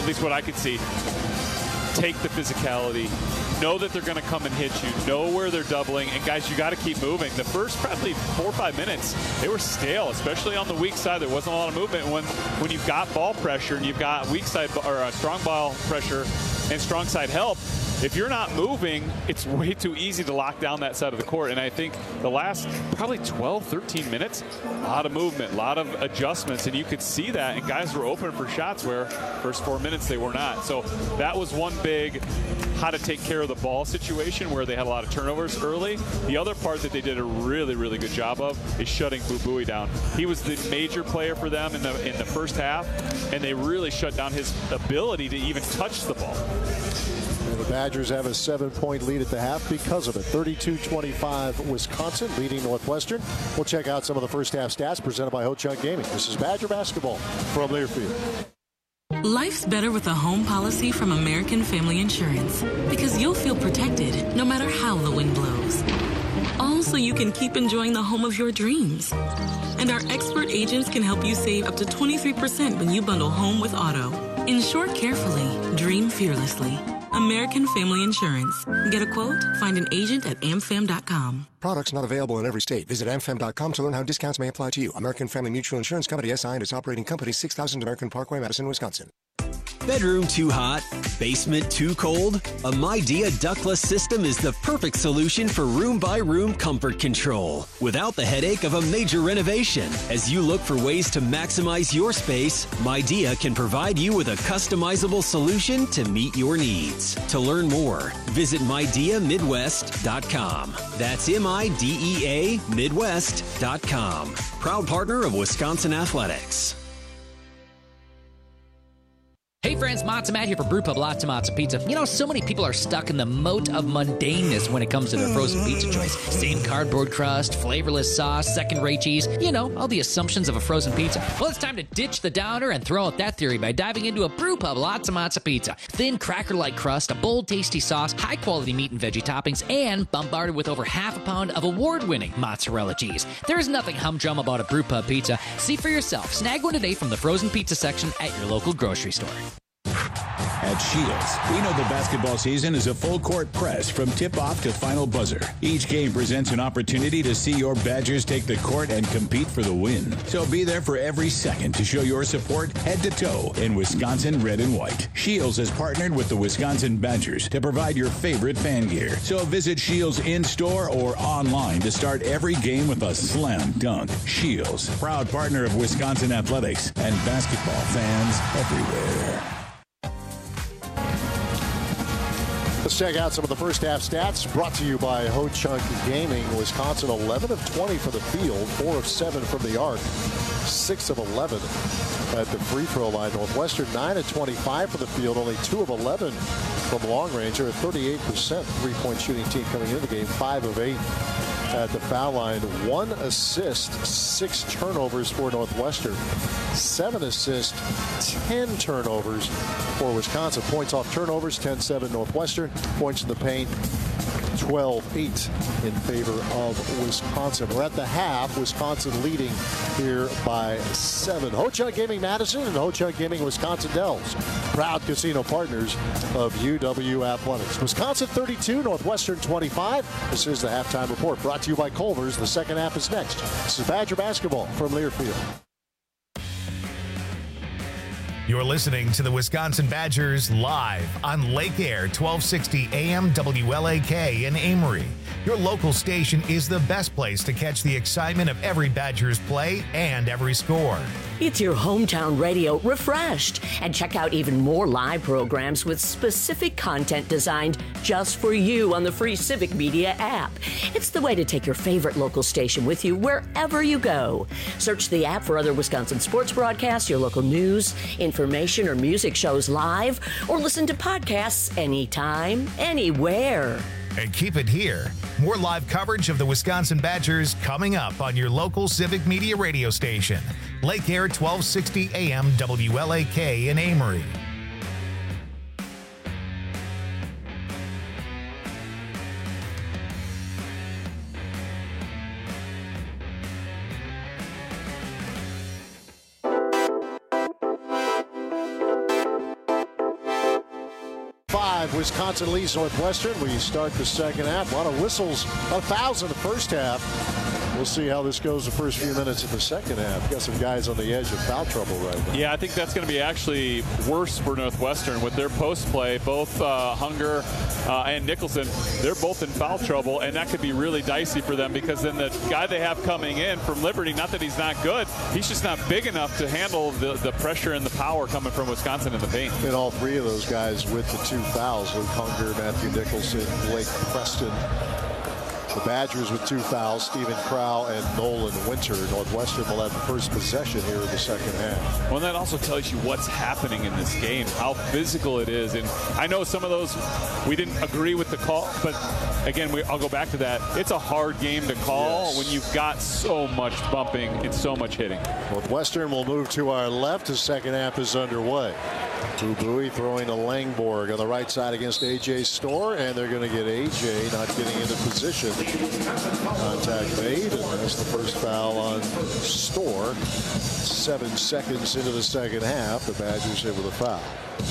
at least what I could see, take the physicality, know that they're going to come and hit you, know where they're doubling, and guys, you got to keep moving. The first probably 4 or 5 minutes, they were stale, especially on the weak side. There wasn't a lot of movement. When you've got ball pressure and you've got weak side or strong ball pressure and strong side help, if you're not moving, it's way too easy to lock down that side of the court. And I think the last probably 12, 13 minutes, a lot of movement, a lot of adjustments, and you could see that. And guys were open for shots where first 4 minutes they were not. So that was one big how to take care of the ball situation where they had a lot of turnovers early. The other part that they did a really, really good job of is shutting Boo Buie down. He was the major player for them in the first half, and they really shut down his ability to even touch the ball. And the Badgers have a 7-point lead at the half because of it. 32-25 Wisconsin leading Northwestern. We'll check out some of the first half stats presented by Ho-Chunk Gaming. This is Badger basketball from Learfield. Life's better with a home policy from American Family Insurance because you'll feel protected no matter how the wind blows. All so you can keep enjoying the home of your dreams. And our expert agents can help you save up to 23% when you bundle home with auto. Insure carefully, dream fearlessly. American Family Insurance. Get a quote? Find an agent at amfam.com. Products not available in every state. Visit amfam.com to learn how discounts may apply to you. American Family Mutual Insurance Company, SI, and its operating company, 6000 American Parkway, Madison, Wisconsin. Bedroom too hot? Basement too cold? A Midea ductless system is the perfect solution for room-by-room comfort control without the headache of a major renovation. As you look for ways to maximize your space, Midea can provide you with a customizable solution to meet your needs. To learn more, visit MideaMidwest.com. That's MIDEA Midwest.com. Proud partner of Wisconsin Athletics. Hey friends, Matza Matt here for Brewpub Lots of Matza Pizza. You know, so many people are stuck in the moat of mundaneness when it comes to their frozen pizza choice. Same cardboard crust, flavorless sauce, second-rate cheese. You know, all the assumptions of a frozen pizza. Well, it's time to ditch the downer and throw out that theory by diving into a Brewpub Lots of Matza Pizza. Thin, cracker-like crust, a bold, tasty sauce, high-quality meat and veggie toppings, and bombarded with over half a pound of award-winning mozzarella cheese. There is nothing humdrum about a Brewpub pizza. See for yourself. Snag one today from the frozen pizza section at your local grocery store. At Shields, we know the basketball season is a full-court press from tip-off to final buzzer. Each game presents an opportunity to see your Badgers take the court and compete for the win. So be there for every second to show your support head-to-toe in Wisconsin red and white. Shields has partnered with the Wisconsin Badgers to provide your favorite fan gear. So visit Shields in-store or online to start every game with a slam dunk. Shields, proud partner of Wisconsin Athletics and basketball fans everywhere. Let's check out some of the first half stats brought to you by Ho-Chunk Gaming. Wisconsin 11 of 20 for the field, 4 of 7 from the arc, 6 of 11 at the free throw line. Northwestern 9 of 25 for the field, only 2 of 11 from long range. They're a 38% three-point shooting team coming into the game, 5 of 8 at the foul line. 1 assist, 6 turnovers for Northwestern, 7 assists, 10 turnovers for Wisconsin. Points off turnovers, 10-7 Northwestern. Points in the paint, 12-8 in favor of Wisconsin. We're at the half. Wisconsin leading here by 7. Ho-Chunk Gaming Madison and Ho-Chunk Gaming Wisconsin Dells, proud casino partners of UW Athletics. Wisconsin 32, Northwestern 25. This is the halftime report brought to you by Culver's. The second half is next. This is Badger basketball from Learfield. You're listening to the Wisconsin Badgers live on Lake Air 1260 AM WLAK in Amory. Your local station is the best place to catch the excitement of every Badgers play and every score. It's your hometown radio refreshed. And check out even more live programs with specific content designed just for you on the free Civic Media app. It's the way to take your favorite local station with you wherever you go. Search the app for other Wisconsin sports broadcasts, your local news, information, or music shows live, or listen to podcasts anytime, anywhere. And keep it here. More live coverage of the Wisconsin Badgers coming up on your local Civic Media radio station. Lake Air 1260 AM WLAK in Amory. 5, Wisconsin leads Northwestern. We start the second half. A lot of whistles, about 1,000 the first half. We'll see how this goes the first few minutes of the second half. Got some guys on the edge of foul trouble right now. Yeah, I think that's going to be actually worse for Northwestern with their post play. Both Hunger and Nicholson, they're both in foul trouble, and that could be really dicey for them because then the guy they have coming in from Liberty, not that he's not good, he's just not big enough to handle the pressure and the power coming from Wisconsin in the paint. And all three of those guys with the 2 fouls, Luke Hunger, Matthew Nicholson, Blake Preston. The Badgers with 2 fouls, Stephen Crow and Nolan Winter. Northwestern will have the first possession here in the second half. Well, that also tells you what's happening in this game, how physical it is. And I know some of those we didn't agree with the call, but again, I'll go back to that. It's a hard game to call when you've got so much bumping and so much hitting. Northwestern will move to our left. The second half is underway. Boo Buie throwing to Langborg on the right side against A.J. Storr, and they're going to get A.J. not getting into position. Contact made, and that's the first foul on Storr. 7 seconds into the second half, the Badgers hit with a foul.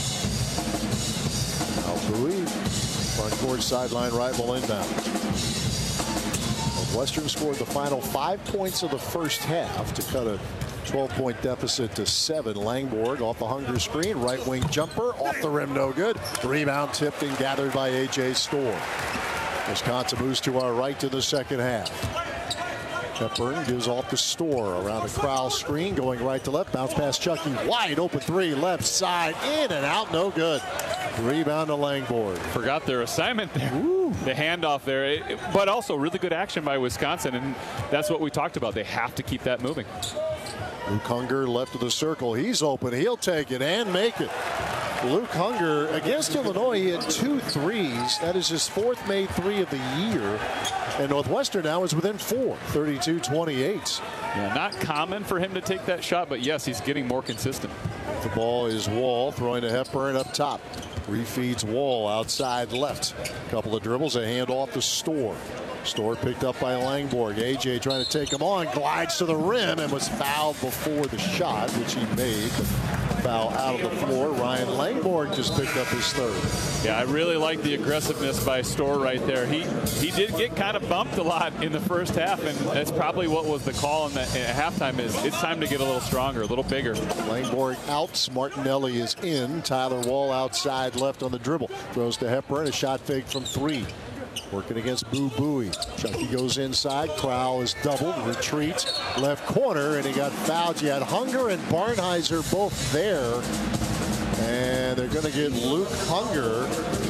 Now Buie, front court sideline right, will inbound. Northwestern scored the final 5 points of the first half to cut a 12-point deficit to 7. Langborg off the Hunger screen, right wing jumper off the rim, no good. Rebound tipped and gathered by A.J. Storr. Wisconsin moves to our right to the second half. Hepburn gives off the Storr around the Crowell screen, going right to left. Bounce pass Chucky, wide open 3, left side, in and out, no good. Rebound to Langborg. Forgot their assignment there. The handoff there, but also really good action by Wisconsin, and that's what we talked about. They have to keep that moving. Luke Hunger left of the circle. He's open. He'll take it and make it. Luke Hunger against Illinois, he had 2 threes. That is his 4th made 3 of the year. And Northwestern now is within 4, 32-28. Yeah, not common for him to take that shot, but yes, he's getting more consistent. The ball is Wall throwing to Hepburn up top. Refeeds Wall outside left. Couple of dribbles, a hand off to Storr. Storr picked up by Langborg. A.J. trying to take him on, glides to the rim and was fouled before the shot, which he made. Foul out of the floor. Ryan Langborg just picked up his 3rd. Yeah, I really like the aggressiveness by Storr right there. He did get kind of bumped a lot in the first half, and that's probably what was the call in halftime is it's time to get a little stronger, a little bigger. Langborg out. Martinelli is in. Tyler Wall outside left on the dribble. Throws to Hepburn. A shot fake from 3. Working against Boo Buie. Chucky goes inside. Crowell is doubled. Retreats. Left corner. And he got fouled. You had Hunger and Barnhizer both there. And they're going to get Luke Hunger.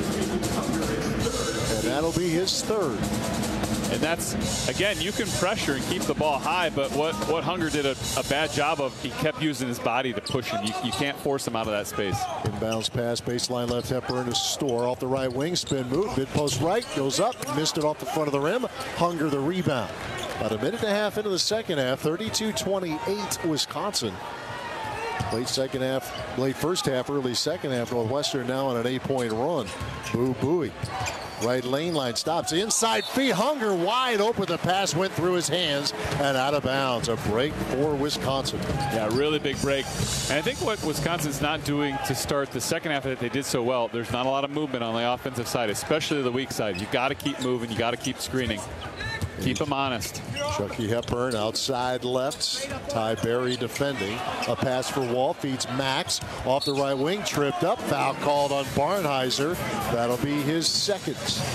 And that'll be his 3rd. And that's, again, you can pressure and keep the ball high, but what Hunger did a bad job of, he kept using his body to push him. You can't force him out of that space. Inbounds pass, baseline left, Hepburn to Storr off the right wing, spin move, mid post right, goes up, missed it off the front of the rim. Hunger the rebound. About a minute and a half into the second half, 32-28 Wisconsin. Late first half, early second half, Northwestern now on an 8-point run. Boo Buie. Right lane line stops. Inside feet. Hunger wide open. The pass went through his hands and out of bounds. A break for Wisconsin. Yeah, really big break. And I think what Wisconsin's not doing to start the second half that they did so well, there's not a lot of movement on the offensive side, especially the weak side. You got to keep moving. You got to keep screening. Keep them honest. Chucky Hepburn outside left. Ty Berry defending. A pass for Wall. Feeds Max. Off the right wing. Tripped up. Foul called on Barnhizer. That'll be his 2nd.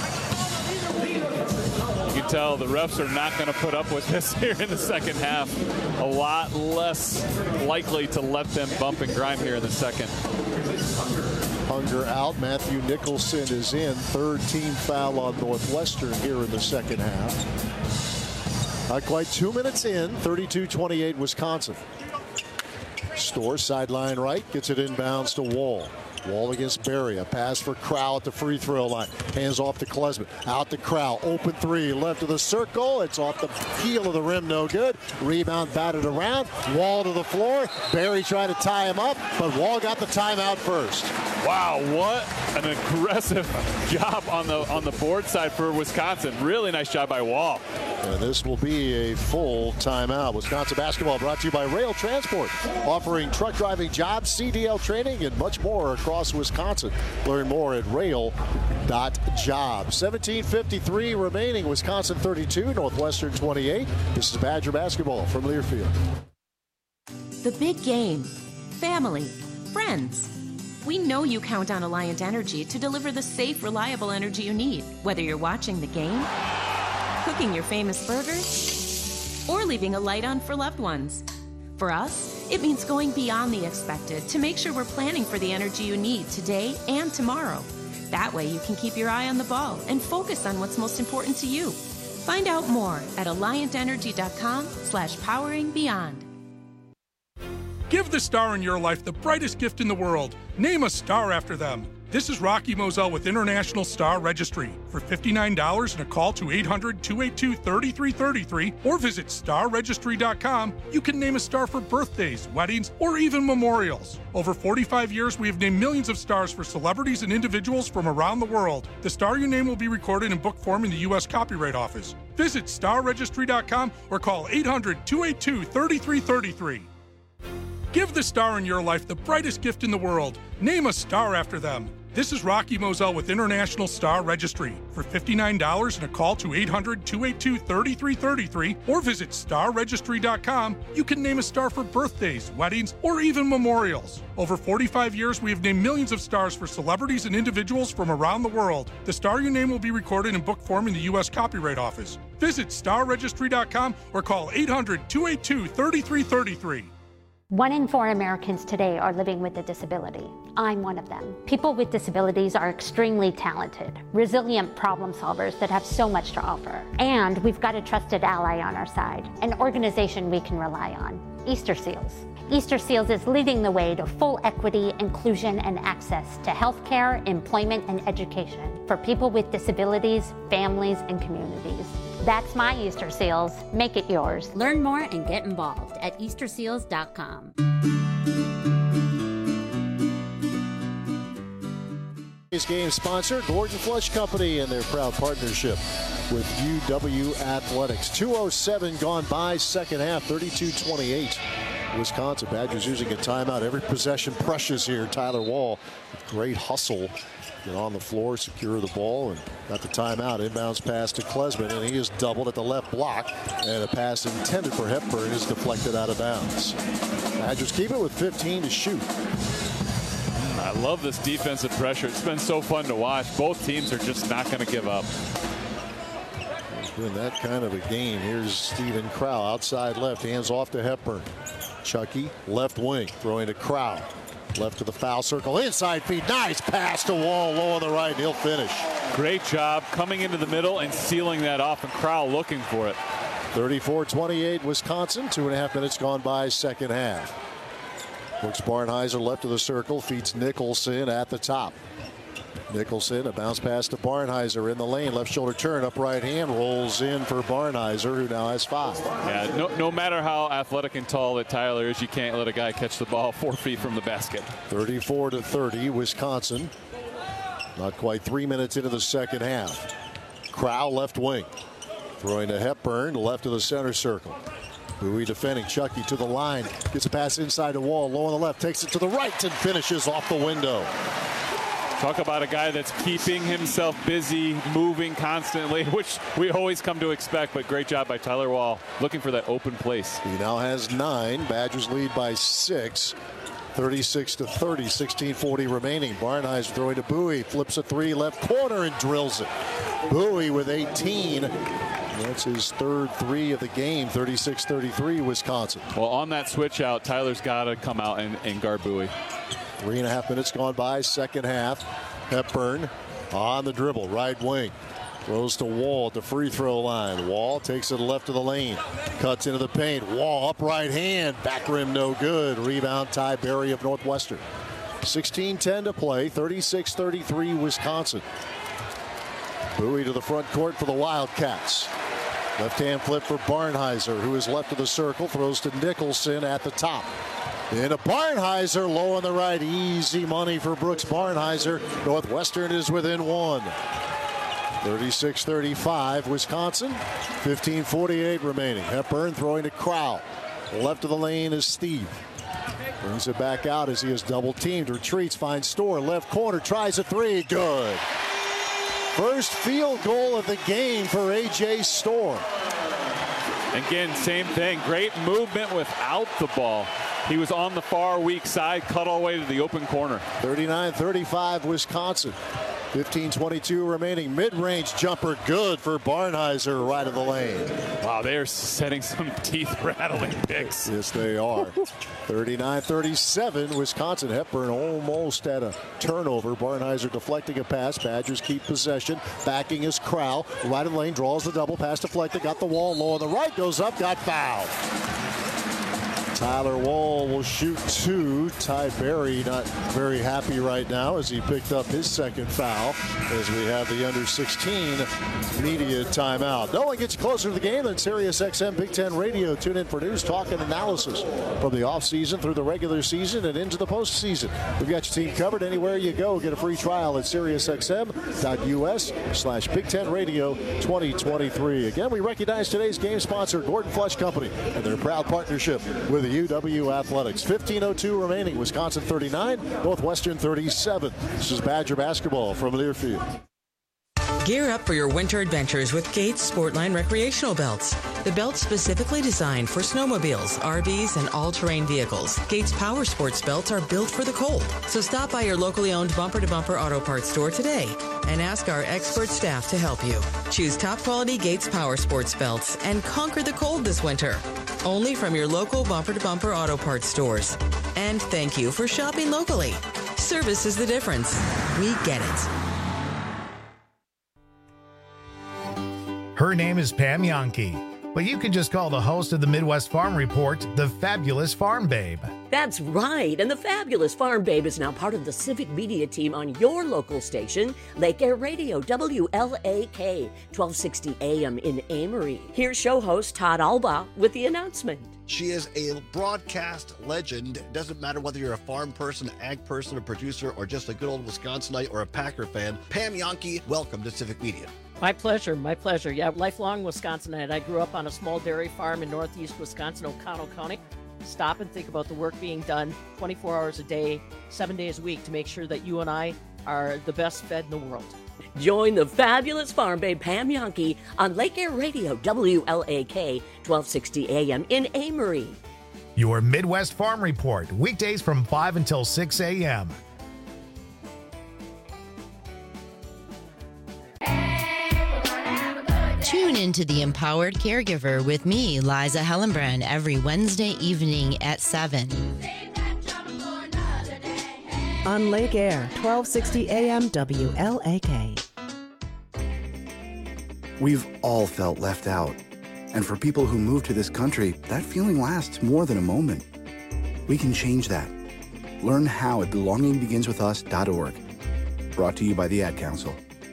You can tell the refs are not going to put up with this here in the second half. A lot less likely to let them bump and grind here in the second. Hunger out. Matthew Nicholson is in. 3rd team foul on Northwestern here in the second half. Not quite 2 minutes in. 32-28 Wisconsin. Storr sideline right. Gets it inbounds to Wall. Wall against Berry. A pass for Crowell at the free throw line. Hands off to Klesman. Out to Crowell. Open 3. Left of the circle. It's off the heel of the rim. No good. Rebound batted around. Wall to the floor. Berry tried to tie him up, but Wall got the timeout first. Wow, what an aggressive job on the board side for Wisconsin. Really nice job by Wall. And this will be a full timeout. Wisconsin basketball brought to you by Rail Transport, offering truck driving jobs, CDL training, and much more across Wisconsin. Learn more at rail.jobs. 17:53 remaining. Wisconsin 32, Northwestern 28. This is Badger basketball from Learfield. The big game. Family. Friends. We know you count on Alliant Energy to deliver the safe, reliable energy you need, whether you're watching the game, cooking your famous burgers, or leaving a light on for loved ones. For us, it means going beyond the expected to make sure we're planning for the energy you need today and tomorrow. That way you can keep your eye on the ball and focus on what's most important to you. Find out more at alliantenergy.com/poweringbeyond. Give the star in your life the brightest gift in the world. Name a star after them. This is Rocky Moselle with International Star Registry. For $59 and a call to 800-282-3333 or visit starregistry.com, you can name a star for birthdays, weddings, or even memorials. Over 45 years, we have named millions of stars for celebrities and individuals from around the world. The star you name will be recorded in book form in the U.S. Copyright Office. Visit starregistry.com or call 800-282-3333. Give the star in your life the brightest gift in the world. Name a star after them. This is Rocky Moselle with International Star Registry. For $59 and a call to 800-282-3333 or visit starregistry.com, you can name a star for birthdays, weddings, or even memorials. Over 45 years, we have named millions of stars for celebrities and individuals from around the world. The star you name will be recorded in book form in the U.S. Copyright Office. Visit starregistry.com or call 800-282-3333. 1 in 4 Americans today are living with a disability. I'm one of them. People with disabilities are extremely talented, resilient problem solvers that have so much to offer. And we've got a trusted ally on our side, an organization we can rely on, Easter Seals. Easter Seals is leading the way to full equity, inclusion, and access to healthcare, employment, and education for people with disabilities, families, and communities. That's my Easter Seals. Make it yours. Learn more and get involved at easterseals.com. This game sponsor, Gordon Flush Company, and their proud partnership with UW Athletics. 2:07 gone by, second half, 32-28. Wisconsin Badgers using a timeout. Every possession precious here. Tyler Wall, great hustle. Get on the floor, secure the ball, and got the timeout. Inbounds pass to Klesman, and he is doubled at the left block. And a pass intended for Hepburn is deflected out of bounds. Badgers keep it with 15 to shoot. I love this defensive pressure. It's been so fun to watch. Both teams are just not going to give up. It's been that kind of a game. Here's Steven Crow, outside left, hands off to Hepburn. Chucky, left wing, throwing to Crow. Left to the foul circle, inside feed, nice pass to Wall, low on the right, and he'll finish. Great job coming into the middle and sealing that off, and Crow looking for it. 34-28 Wisconsin, 2.5 minutes gone by, second half. Brooks Barnhizer left of the circle, feeds Nicholson at the top. Nicholson, a bounce pass to Barnhizer in the lane, left shoulder turn, up right hand, rolls in for Barnhizer, who now has 5. Yeah, no matter how athletic and tall that Tyler is, you can't let a guy catch the ball 4 feet from the basket. 34-30 Wisconsin. Not quite 3 minutes into the second half. Crow left wing, throwing to Hepburn, left of the center circle. Bowie defending, Chucky to the line, gets a pass inside the Wall, low on the left, takes it to the right and finishes off the window. Talk about a guy that's keeping himself busy, moving constantly, which we always come to expect, but great job by Tyler Wall, looking for that open place. He now has 9. Badgers lead by 6. 36-30, 16:40 remaining. Barnhizer throwing to Bowie, flips a 3 left corner and drills it. Bowie with 18. That's his third 3 of the game, 36-33 Wisconsin. Well, on that switch out, Tyler's got to come out and guard Bowie. 3.5 minutes gone by, second half. Hepburn on the dribble, right wing. Throws to Wall at the free throw line. Wall takes it left of the lane. Cuts into the paint. Wall up right hand. Back rim no good. Rebound Ty Berry of Northwestern. 16:10 to play. 36-33 Wisconsin. Bowie to the front court for the Wildcats. Left hand flip for Barnhizer, who is left of the circle. Throws to Nicholson at the top. Into Barnhizer, low on the right. Easy money for Brooks Barnhizer. Northwestern is within 1. 36-35, Wisconsin. 15:48 remaining. Hepburn throwing to Crowell. Left of the lane is Steve. Brings it back out as he is double teamed. Retreats, finds Storr. Left corner, tries a three. Good. First field goal of the game for A.J. Storr. Again, same thing. Great movement without the ball. He was on the far weak side, cut all the way to the open corner. 39-35 Wisconsin. 15:22 remaining. Mid-range jumper good for Barnhizer right of the lane. Wow, they are setting some teeth-rattling picks. Yes, they are. 39-37 Wisconsin. Hepburn almost had a turnover. Barnhizer deflecting a pass. Badgers keep possession. Backing is Crowell. Right of the lane, draws the double pass deflected. Got the wall low on the right. Goes up, got fouled. Tyler Wall will shoot two. Ty Berry not very happy right now as he picked up his second foul as we have the under-16 media timeout. No one gets you closer to the game than Sirius XM Big Ten Radio. Tune in for news, talk, and analysis from the offseason through the regular season and into the postseason. We've got your team covered anywhere you go. Get a free trial at SiriusXM.us/Big Ten Radio 2023. Again, we recognize today's game sponsor, Gordon Flush Company, and their proud partnership with the UW Athletics. 15:02 remaining. Wisconsin 39, Northwestern 37. This is Badger basketball from Learfield. Gear up for your winter adventures with Gates Sportline recreational belts. The belts specifically designed for snowmobiles, RVs, and all-terrain vehicles. Gates Power Sports belts are built for the cold. So stop by your locally owned Bumper to Bumper auto parts store today and ask our expert staff to help you. Choose top quality Gates Power Sports belts and conquer the cold this winter. Only from your local Bumper to Bumper auto parts stores. And thank you for shopping locally. Service is the difference. We get it. Her name is Pam Jahnke, but you can just call the host of the Midwest Farm Report the Fabulous Farm Babe. That's right, and the Fabulous Farm Babe is now part of the civic media team on your local station, Lake Air Radio, WLAK, 1260 AM in Amory. Here's show host Todd Alba with the announcement. She is a broadcast legend. It doesn't matter whether you're a farm person, ag person, a producer, or just a good old Wisconsinite or a Packer fan. Pam Jahnke, welcome to Civic Media. My pleasure, my pleasure. Yeah, lifelong Wisconsinite. I grew up on a small dairy farm in northeast Wisconsin, O'Connell County. Stop and think about the work being done 24 hours a day, 7 days a week to make sure that you and I are the best fed in the world. Join the Fabulous Farm Babe Pam Jahnke on Lake Air Radio, WLAK, 1260 AM in Amory. Your Midwest Farm Report, weekdays from 5 until 6 a.m. Tune into The Empowered Caregiver with me, Liza Hellenbrand, every Wednesday evening at 7. On Lake Air, 1260 AM WLAK. We've all felt left out. And for people who move to this country, that feeling lasts more than a moment. We can change that. Learn how at belongingbeginswithus.org. Brought to you by the Ad Council.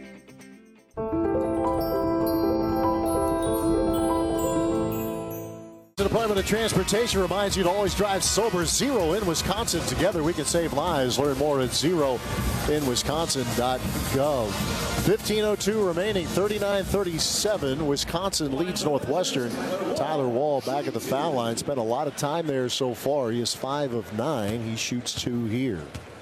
The Department of Transportation reminds you to always drive sober. Zero in Wisconsin. Together we can save lives. Learn more at zeroinwisconsin.gov. 15:02 remaining. 39-37. Wisconsin leads Northwestern. Tyler Wall back at the foul line. Spent a lot of time there so far. He is 5 of 9. He shoots 2 here.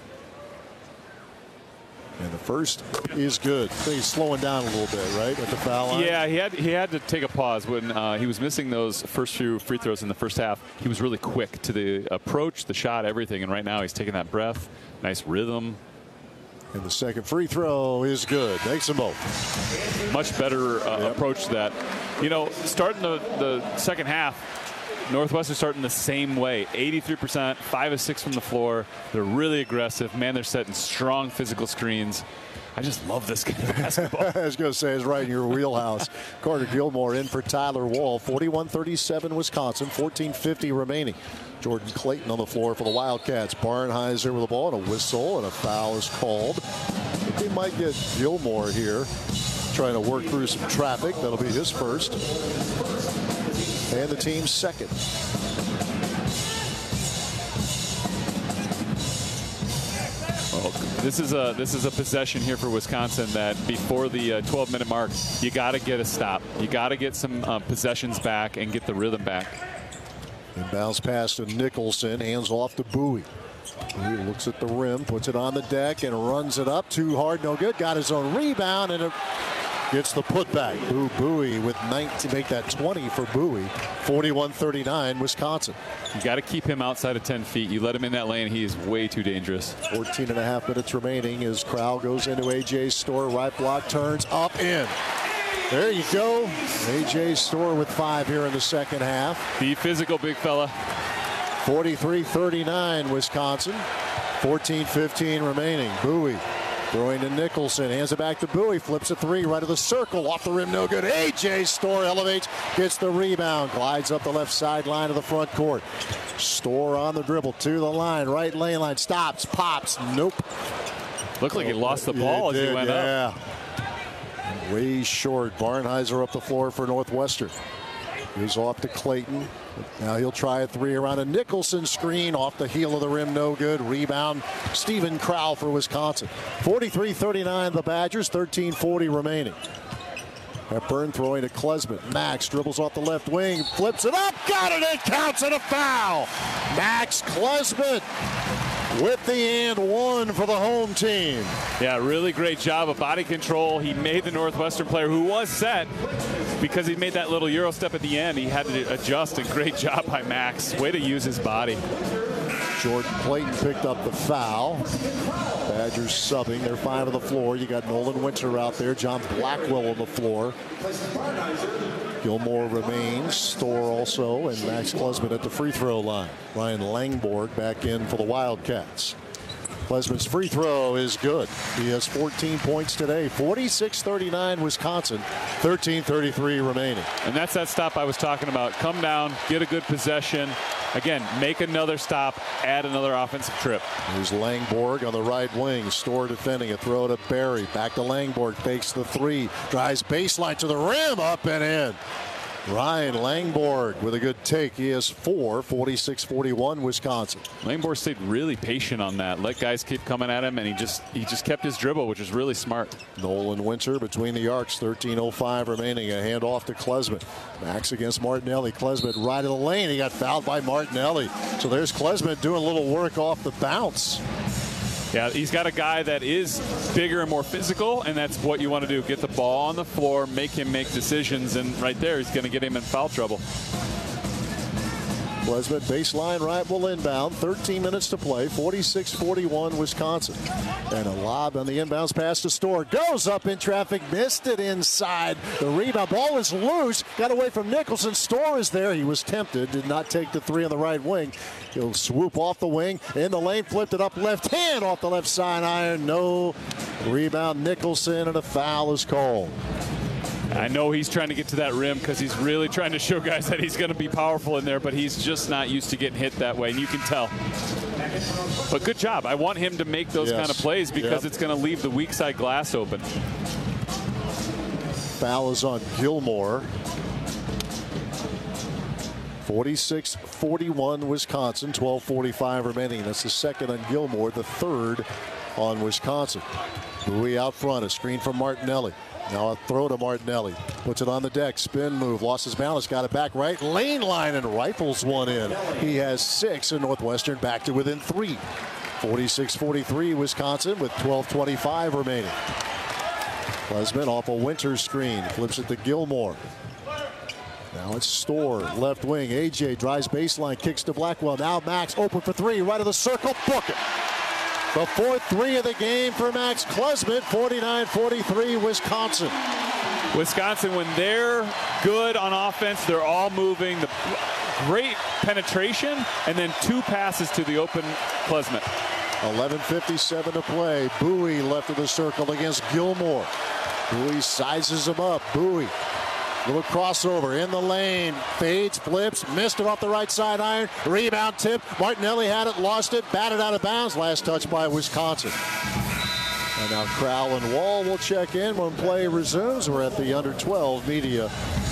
And the first is good. He's slowing down a little bit, right, at the foul line? Yeah, he had to take a pause when he was missing those first few free throws in the first half. He was really quick to the approach, the shot, everything. And right now he's taking that breath. Nice rhythm. And the second free throw is good. Makes them both. Much better approach to that. You know, starting the second half, Northwestern starting the same way. 83%, 5 of 6 from the floor. They're really aggressive. Man, they're setting strong physical screens. I just love this kind of basketball. I was going to say, it's right in your wheelhouse. Carter Gilmore in for Tyler Wall. 41-37 Wisconsin, 14:50 remaining. Jordan Clayton on the floor for the Wildcats. Barnhizer with the ball and a whistle, and a foul is called. I think they might get Gilmore here trying to work through some traffic. That'll be his first. And the team's second. Oh, This is a possession here for Wisconsin that before the 12-minute mark, you got to get a stop. You got to get some possessions back and get the rhythm back. Inbounds pass to Nicholson, hands off to Bowie. He looks at the rim, puts it on the deck, and runs it up. Too hard, no good. Got his own rebound, and it gets the putback. Bowie with 19, make that 20 for Bowie. 41-39, Wisconsin. You got to keep him outside of 10 feet. You let him in that lane, he is way too dangerous. 14.5 minutes remaining as Crowell goes into A.J. Storr. Right block turns up in. There you go. A.J. Storr with 5 here in the second half. Be physical, big fella. 43-39, Wisconsin. 14-15 remaining. Bowie throwing to Nicholson. Hands it back to Bowie. Flips a 3 right of the circle. Off the rim, no good. A.J. Storr elevates. Gets the rebound. Glides up the left sideline of the front court. Storr on the dribble to the line. Right lane line. Stops. Pops. Nope. Looked like he lost the ball as he went up. Way short. Barnhizer up the floor for Northwestern. Goes off to Clayton. Now he'll try a 3 around a Nicholson screen. Off the heel of the rim, no good. Rebound, Stephen Crowell for Wisconsin. 43-39 the Badgers, 13:40 remaining. Hepburn throwing to Klesmit. Max dribbles off the left wing, flips it up, got it, it counts, and a foul. Max Klesmit with the and one for the home team. Yeah, really great job of body control. He made the Northwestern player who was set, because he made that little Euro step at the end, he had to adjust, and great job by Max. Way to use his body. Jordan Clayton picked up the foul. Badgers subbing. They're 5 on the floor. You got Nolan Winter out there. John Blackwell on the floor. Gilmore remains. Storr also, and Max Klesmit at the free throw line. Ryan Langborg back in for the Wildcats. Klesmit's free throw is good. He has 14 points today. 46-39 Wisconsin. 13:33 remaining. And that's that stop I was talking about. Come down, get a good possession. Again, make another stop, add another offensive trip. Here's Langborg on the right wing. Storr defending a throw to Barry. Back to Langborg. Fakes the 3. Drives baseline to the rim. Up and in. Ryan Langborg with a good take. He has 4. 46-41 Wisconsin. Langborg stayed really patient on that. Let guys keep coming at him, and he just kept his dribble, which is really smart. Nolan Winter between the arcs. 13:05 remaining. A handoff to Klesmit. Max against Martinelli. Klesmit right of the lane. He got fouled by Martinelli. So there's Klesmit doing a little work off the bounce. Yeah, he's got a guy that is bigger and more physical, and that's what you want to do. Get the ball on the floor, make him make decisions, and right there he's going to get him in foul trouble. Klesmit baseline right will inbound. 13 minutes to play. 46-41 Wisconsin. And a lob on the inbounds pass to Storr. Goes up in traffic. Missed it inside. The rebound. Ball is loose. Got away from Nicholson. Storr is there. He was tempted. Did not take the 3 on the right wing. He'll swoop off the wing. In the lane. Flipped it up left hand off the left side iron. No rebound. Nicholson, and a foul is called. I know he's trying to get to that rim because he's really trying to show guys that he's going to be powerful in there, but he's just not used to getting hit that way, and you can tell. But good job. I want him to make those kind of plays because it's going to leave the weak side glass open. Foul is on Gilmore. 46-41 Wisconsin. 12:45 remaining. That's the second on Gilmore, the third on Wisconsin. Bowie out front. A screen from Martinelli. Now a throw to Martinelli. Puts it on the deck. Spin move. Lost his balance. Got it back right. Lane line and rifles one in. He has 6, and Northwestern back to within 3. 46-43 Wisconsin with 12:25 remaining. Klesmit off a Winter screen. Flips it to Gilmore. Now it's Storr. Left wing. A.J. drives baseline. Kicks to Blackwell. Now Max open for 3. Right of the circle. Book it. The 4th 3 of the game for Max Klesmit. 49-43 Wisconsin. Wisconsin, when they're good on offense, they're all moving. The great penetration, and then 2 passes to the open Klesmit. 11:57 to play. Bowie left of the circle against Gilmore. Bowie sizes him up. Bowie. Little crossover in the lane. Fades, flips, missed it off the right side iron. Rebound tip. Martinelli had it, lost it, batted out of bounds. Last touch by Wisconsin. And now Crowell and Wall will check in when play resumes. We're at the under 12 media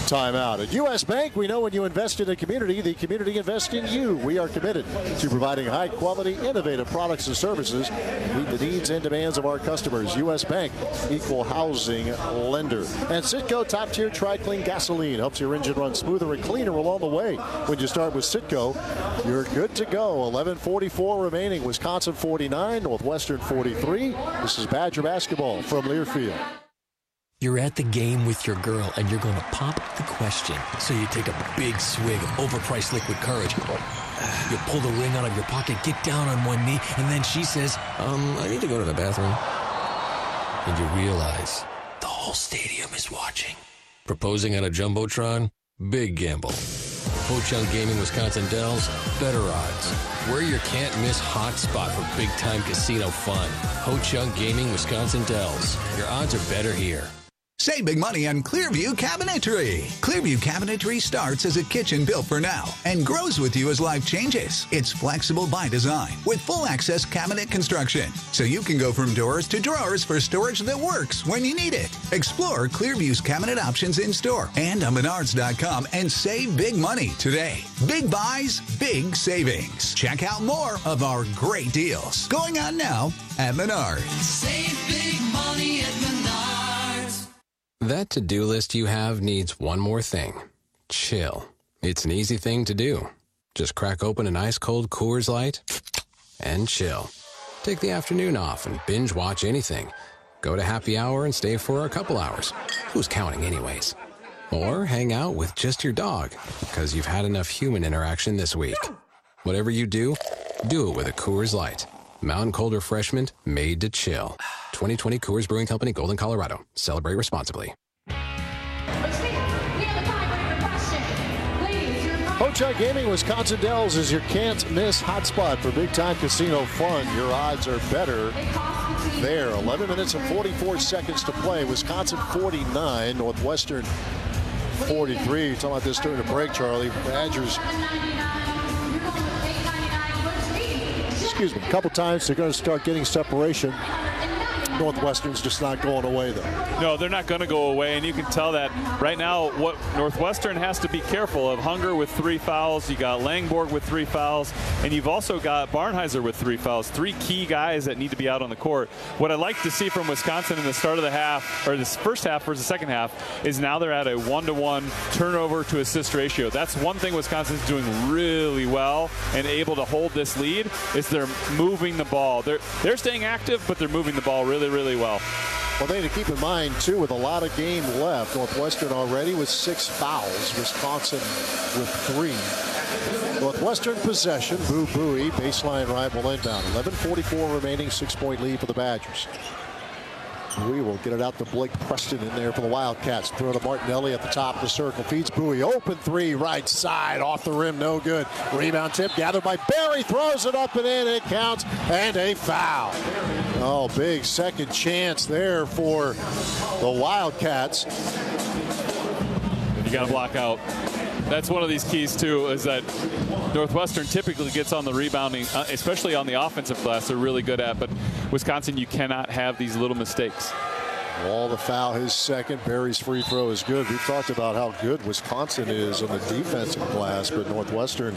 timeout. At U.S. Bank, we know when you invest in a community, the community invests in you. We are committed to providing high-quality, innovative products and services to meet the needs and demands of our customers. U.S. Bank, equal housing lender. And Citgo top-tier Tri-Clean gasoline helps your engine run smoother and cleaner along the way. When you start with Citgo, you're good to go. 11:44 remaining. Wisconsin 49, Northwestern 43. This is Badger basketball from Learfield. You're at the game with your girl, and you're going to pop the question. So you take a big swig of overpriced liquid courage. You pull the ring out of your pocket, get down on one knee, and then she says, I need to go to the bathroom. And you realize the whole stadium is watching. Proposing on a Jumbotron? Big gamble. Ho-Chunk Gaming Wisconsin Dells, better odds. We're your can't-miss hot spot for big-time casino fun. Ho-Chunk Gaming Wisconsin Dells. Your odds are better here. Save big money on Clearview Cabinetry. Clearview Cabinetry starts as a kitchen built for now and grows with you as life changes. It's flexible by design with full access cabinet construction, so you can go from doors to drawers for storage that works when you need it. Explore Clearview's cabinet options in store and on Menards.com and save big money today. Big buys, big savings. Check out more of our great deals going on now at Menards. Save big money at Menards. That to-do list you have needs one more thing. Chill. It's an easy thing to do. Just crack open an ice-cold Coors Light and chill. Take the afternoon off and binge watch anything. Go to happy hour and stay for a couple hours. Who's counting anyways? Or hang out with just your dog because you've had enough human interaction this week. Whatever you do it with a Coors Light. Mountain Cold Refreshment made to chill. 2020 Coors Brewing Company, Golden, Colorado. Celebrate responsibly. Ho-Chunk Gaming Wisconsin Dells is your can't-miss hotspot for big-time casino fun. Your odds are better there. 11 minutes and 44 seconds to play. Wisconsin 49, Northwestern 43. You're talking about this during the break, Charlie. Badgers, a couple times they're going to start getting separation. Northwestern's just not going away, though. No, they're not going to go away, and you can tell that right now what Northwestern has to be careful of. Hunger with 3 fouls. You got Langborg with 3 fouls, and you've also got Barnheiser with 3 fouls. 3 key guys that need to be out on the court. What I'd like to see from Wisconsin in the start of the half, or this first half versus the second half, is now they're at a 1-to-1 turnover to assist ratio. That's one thing Wisconsin's doing really well and able to hold this lead is they're moving the ball. They're staying active, but they're moving the ball really well. Well, they need to keep in mind, too, with a lot of game left. Northwestern already with 6 fouls. Wisconsin with 3. Northwestern possession. Boo Buie, baseline rival inbound. 11:44 remaining, 6-point lead for the Badgers. Buie will get it out to Blake Preston in there for the Wildcats. Throw to Martinelli at the top of the circle. Feeds Buie. Open 3, right side. Off the rim, no good. Rebound tip gathered by Berry. Throws it up and in. It counts. And a foul. Oh, big second chance there for the Wildcats. You got to block out. That's one of these keys, too, is that Northwestern typically gets on the rebounding, especially on the offensive glass. They're really good at, but Wisconsin, you cannot have these little mistakes. Wall the foul, his second. Berry's free throw is good. We've talked about how good Wisconsin is on the defensive glass, but Northwestern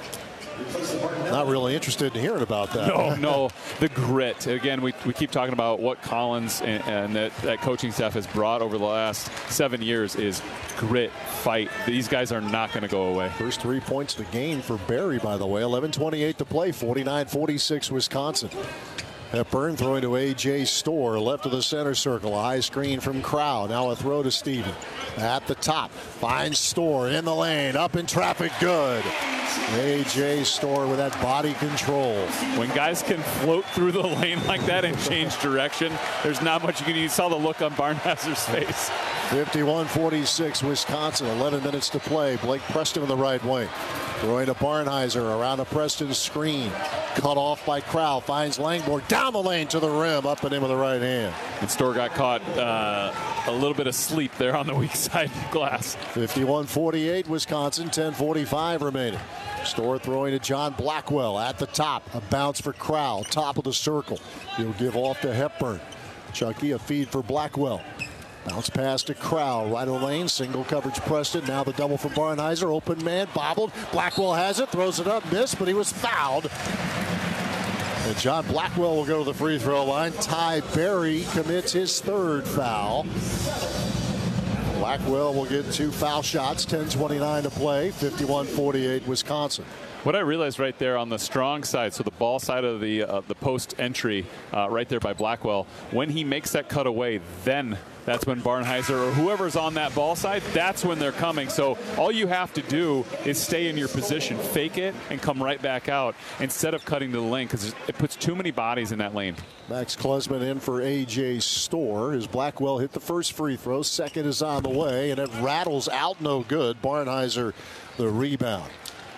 not really interested in hearing about that. No. The grit. Again, we keep talking about what Collins and that coaching staff has brought over the last 7 years is grit, fight. These guys are not going to go away. First 3 points of the game for Berry, by the way. 11:28 to play. 49-46 Wisconsin. Hepburn throwing to A.J. Storr, left of the center circle. A high screen from Crow. Now a throw to Steven. At the top, finds Storr in the lane. Up in traffic, good. A.J. Storr with that body control. When guys can float through the lane like that and change direction, there's not much you can do. You saw the look on Barnheiser's face. 51-46 Wisconsin. 11 minutes to play. Blake Preston in the right wing. Throwing to Barnheiser around a Preston screen. Cut off by Crow. Finds Langborg down the lane to the rim. Up and in with the right hand. And Storr got caught a little bit of sleep there on the weak side glass. 51-48 Wisconsin. 10:45 remaining. Storr throwing to John Blackwell at the top. A bounce for Crow. Top of the circle. He'll give off to Hepburn. Chucky, a feed for Blackwell. Bounce pass to Crowell, right of the lane, single coverage Preston. Now the double from Barnheiser, open man, bobbled. Blackwell has it, throws it up, missed, but he was fouled. And John Blackwell will go to the free throw line. Ty Berry commits his third foul. Blackwell will get 2 foul shots, 10:29 to play, 51-48 Wisconsin. What I realized right there on the strong side, so the ball side of the post entry right there by Blackwell, when he makes that cut away, then that's when Barnheiser or whoever's on that ball side, that's when they're coming. So all you have to do is stay in your position, fake it, and come right back out instead of cutting to the lane, because it puts too many bodies in that lane. Max Klesman in for A.J. Storr as Blackwell hit the first free throw. Second is on the way, and it rattles out no good. Barnheiser the rebound.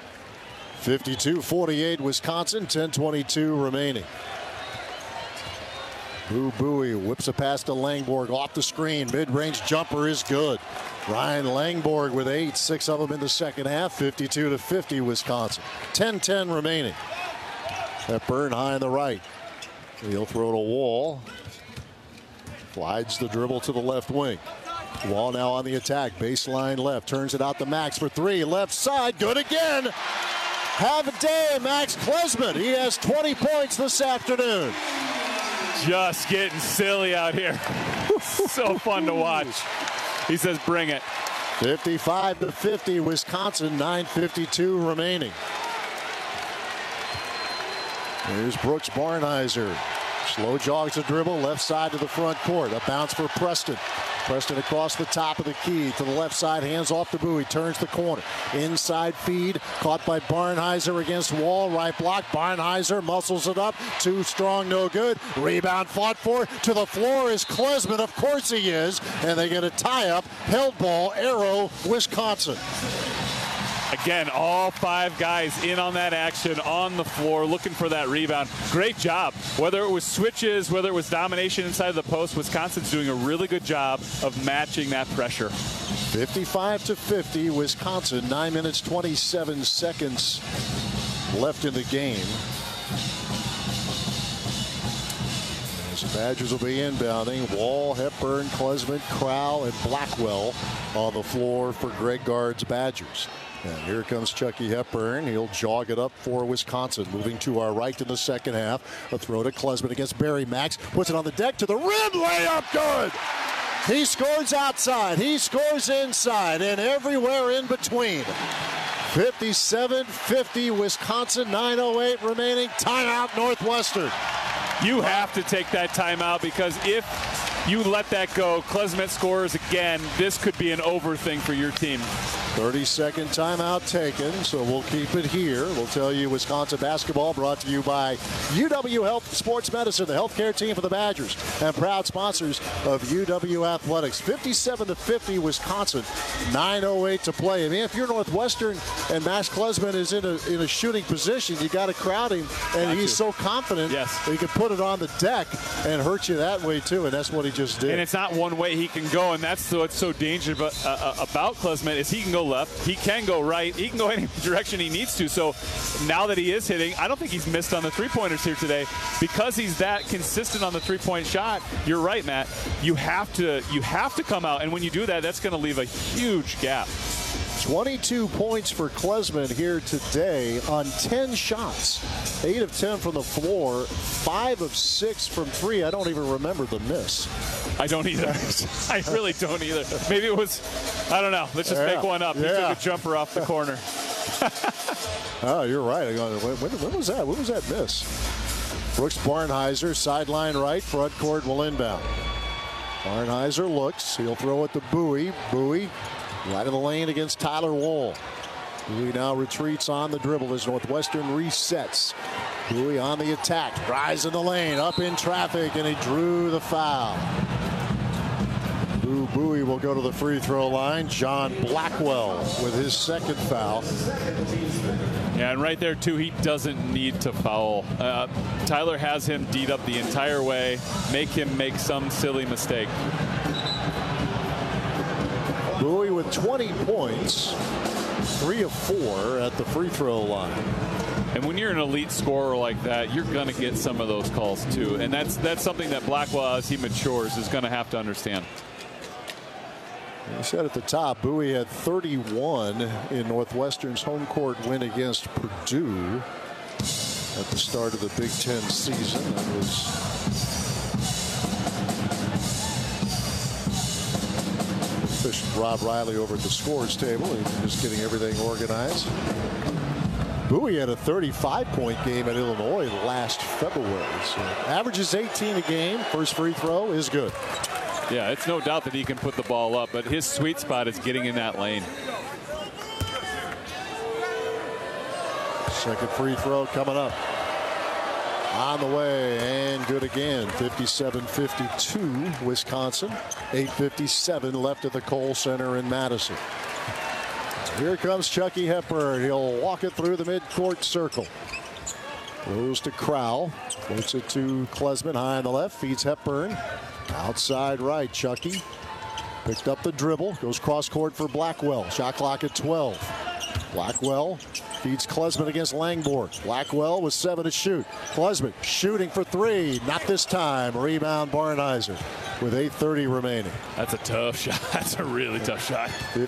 52-48 Wisconsin, 10:22 remaining. Boo Buie whips a pass to Langborg off the screen. Mid-range jumper is good. Ryan Langborg with 8, 6 of them in the second half. 52-50 Wisconsin. 10:10 remaining. Hepburn high on the right. He'll throw to Wall. Slides the dribble to the left wing. Wall now on the attack. Baseline left. Turns it out to Max for 3. Left side. Good again. Have a day, Max Klesman. He has 20 points this afternoon. Just getting silly out here. So fun to watch. He says, bring it. 55-50 Wisconsin, 9:52 remaining. Here's Brooks Barnheiser. Slow jogs a dribble, left side to the front court. A bounce for Preston. Preston across the top of the key to the left side, hands off to Buie, turns the corner. Inside feed, caught by Barnheiser against Wall, right block. Barnheiser muscles it up, too strong, no good. Rebound fought for, to the floor is Klesman, of course he is, and they get a tie-up. Held ball, Arrow, Wisconsin. Again, all 5 guys in on that action on the floor looking for that rebound. Great job. Whether it was switches, whether it was domination inside of the post, Wisconsin's doing a really good job of matching that pressure. 55-50, Wisconsin, 9 minutes, 27 seconds left in the game. As the Badgers will be inbounding, Wall, Hepburn, Klesman, Crowell, and Blackwell on the floor for Greg Gard's Badgers. And here comes Chucky Hepburn. He'll jog it up for Wisconsin. Moving to our right in the second half. A throw to Klesman against Barry. Max puts it on the deck to the rim. Layup good. He scores outside. He scores inside and everywhere in between. 57-50 Wisconsin. 9:08 remaining. Timeout Northwestern. You have to take that timeout because if you let that go, Klesman scores again, this could be an over thing for your team. 30-second timeout taken, so we'll keep it here. We'll tell you Wisconsin basketball brought to you by UW Health Sports Medicine, the healthcare team for the Badgers, and proud sponsors of UW Athletics. 57-50 Wisconsin, 9:08 to play. I mean, if you're Northwestern and Max Klesman is in a shooting position, you got to crowd him, and he's so confident that he can put it on the deck and hurt you that way too, and that's what he just did. And it's not one way he can go, and that's what's so dangerous about Klesman is he can go left, he can go right, he can go any direction he needs to. So now that he is hitting, I don't think he's missed on the three-pointers here today because he's that consistent on the three-point shot. You're right, Matt. You have to come out, and when you do that, that's going to leave a huge gap. 22 points for Klesman here today on 10 shots. 8 of 10 from the floor, 5 of 6 from 3. I don't even remember the miss. I don't either. I really don't either. Maybe it was, I don't know. Let's just make one up. He took a jumper off the corner. Oh, you're right. When was that? When was that miss? Brooks Barnheiser, sideline right, front court will inbound. Barnheiser looks. He'll throw it to Buie. Buie right in the lane against Tyler Wall. Buie now retreats on the dribble as Northwestern resets. Buie on the attack. Rise in the lane, up in traffic, and he drew the foul. Buie will go to the free throw line. John Blackwell with his second foul. Yeah, and right there, too, he doesn't need to foul. Tyler has him D'd up the entire way. Make him make some silly mistake. Buie with 20 points, 3 of 4 at the free throw line. And when you're an elite scorer like that, you're going to get some of those calls, too. And that's something that Blackwell, as he matures, is going to have to understand. You said at the top, Bowie had 31 in Northwestern's home court win against Purdue at the start of the Big Ten season. That was efficient Rob Riley over at the scores table. He's just getting everything organized. Bowie had a 35-point game at Illinois last February. So averages 18 a game. First free throw is good. Yeah, it's no doubt that he can put the ball up, but his sweet spot is getting in that lane. Second free throw coming up. On the way and good again. 57-52 Wisconsin. 8:57 left at the Kohl Center in Madison. Here comes Chucky Hepburn. He'll walk it through the midcourt circle. Goes to Crowell. Floats it to Klesman high on the left. Feeds Hepburn. Outside right, Chucky. Picked up the dribble. Goes cross court for Blackwell. Shot clock at 12. Blackwell feeds Klesman against Langborg. Blackwell with 7 to shoot. Klesman shooting for 3. Not this time. Rebound Barnhizer with 8:30 remaining. That's a tough shot. That's a really tough shot.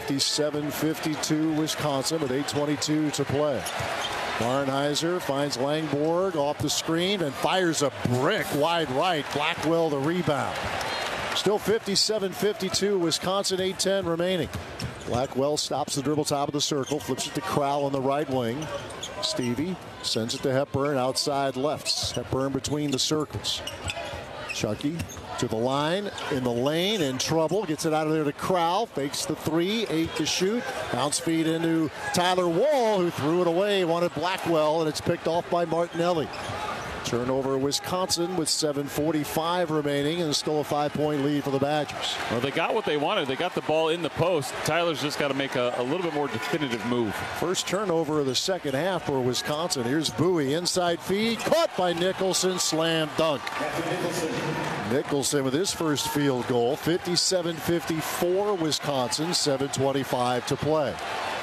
57-52 Wisconsin with 8:22 to play. Barnhizer finds Langborg off the screen and fires a brick wide right. Blackwell the rebound. Still 57-52 Wisconsin, 8:10 remaining. Blackwell stops the dribble top of the circle, flips it to Crowell on the right wing. Stevie sends it to Hepburn outside left. Hepburn between the circles. Chucky to the line, in the lane, in trouble. Gets it out of there to Crowell. Fakes the 3, 8 to shoot. Bounce feed into Tyler Wall, who threw it away. Wanted Blackwell, and it's picked off by Martinelli. Turnover Wisconsin with 7:45 remaining, and still a 5-point lead for the Badgers. Well, they got what they wanted. They got the ball in the post. Tyler's just got to make a little bit more definitive move. First turnover of the second half for Wisconsin. Here's Bowie, inside feed, caught by Nicholson, slam dunk. Nicholson with his first field goal. 57-54 Wisconsin, 7:25 to play.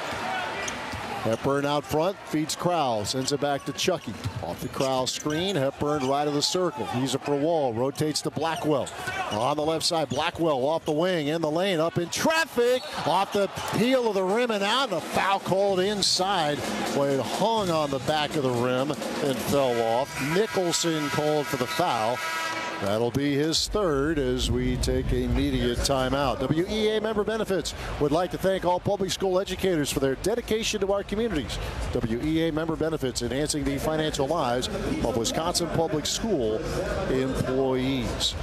Hepburn out front, feeds Crowell, sends it back to Chucky. Off the Crowell screen, Hepburn right of the circle. He's it for Wall, rotates to Blackwell. On the left side, Blackwell off the wing, in the lane, up in traffic. Off the heel of the rim and out, and a foul called inside. Well, it hung on the back of the rim and fell off. Nicholson called for the foul. That'll be his third as we take a media timeout. WEA Member Benefits would like to thank all public school educators for their dedication to our communities. WEA Member Benefits, enhancing the financial lives of Wisconsin public school employees.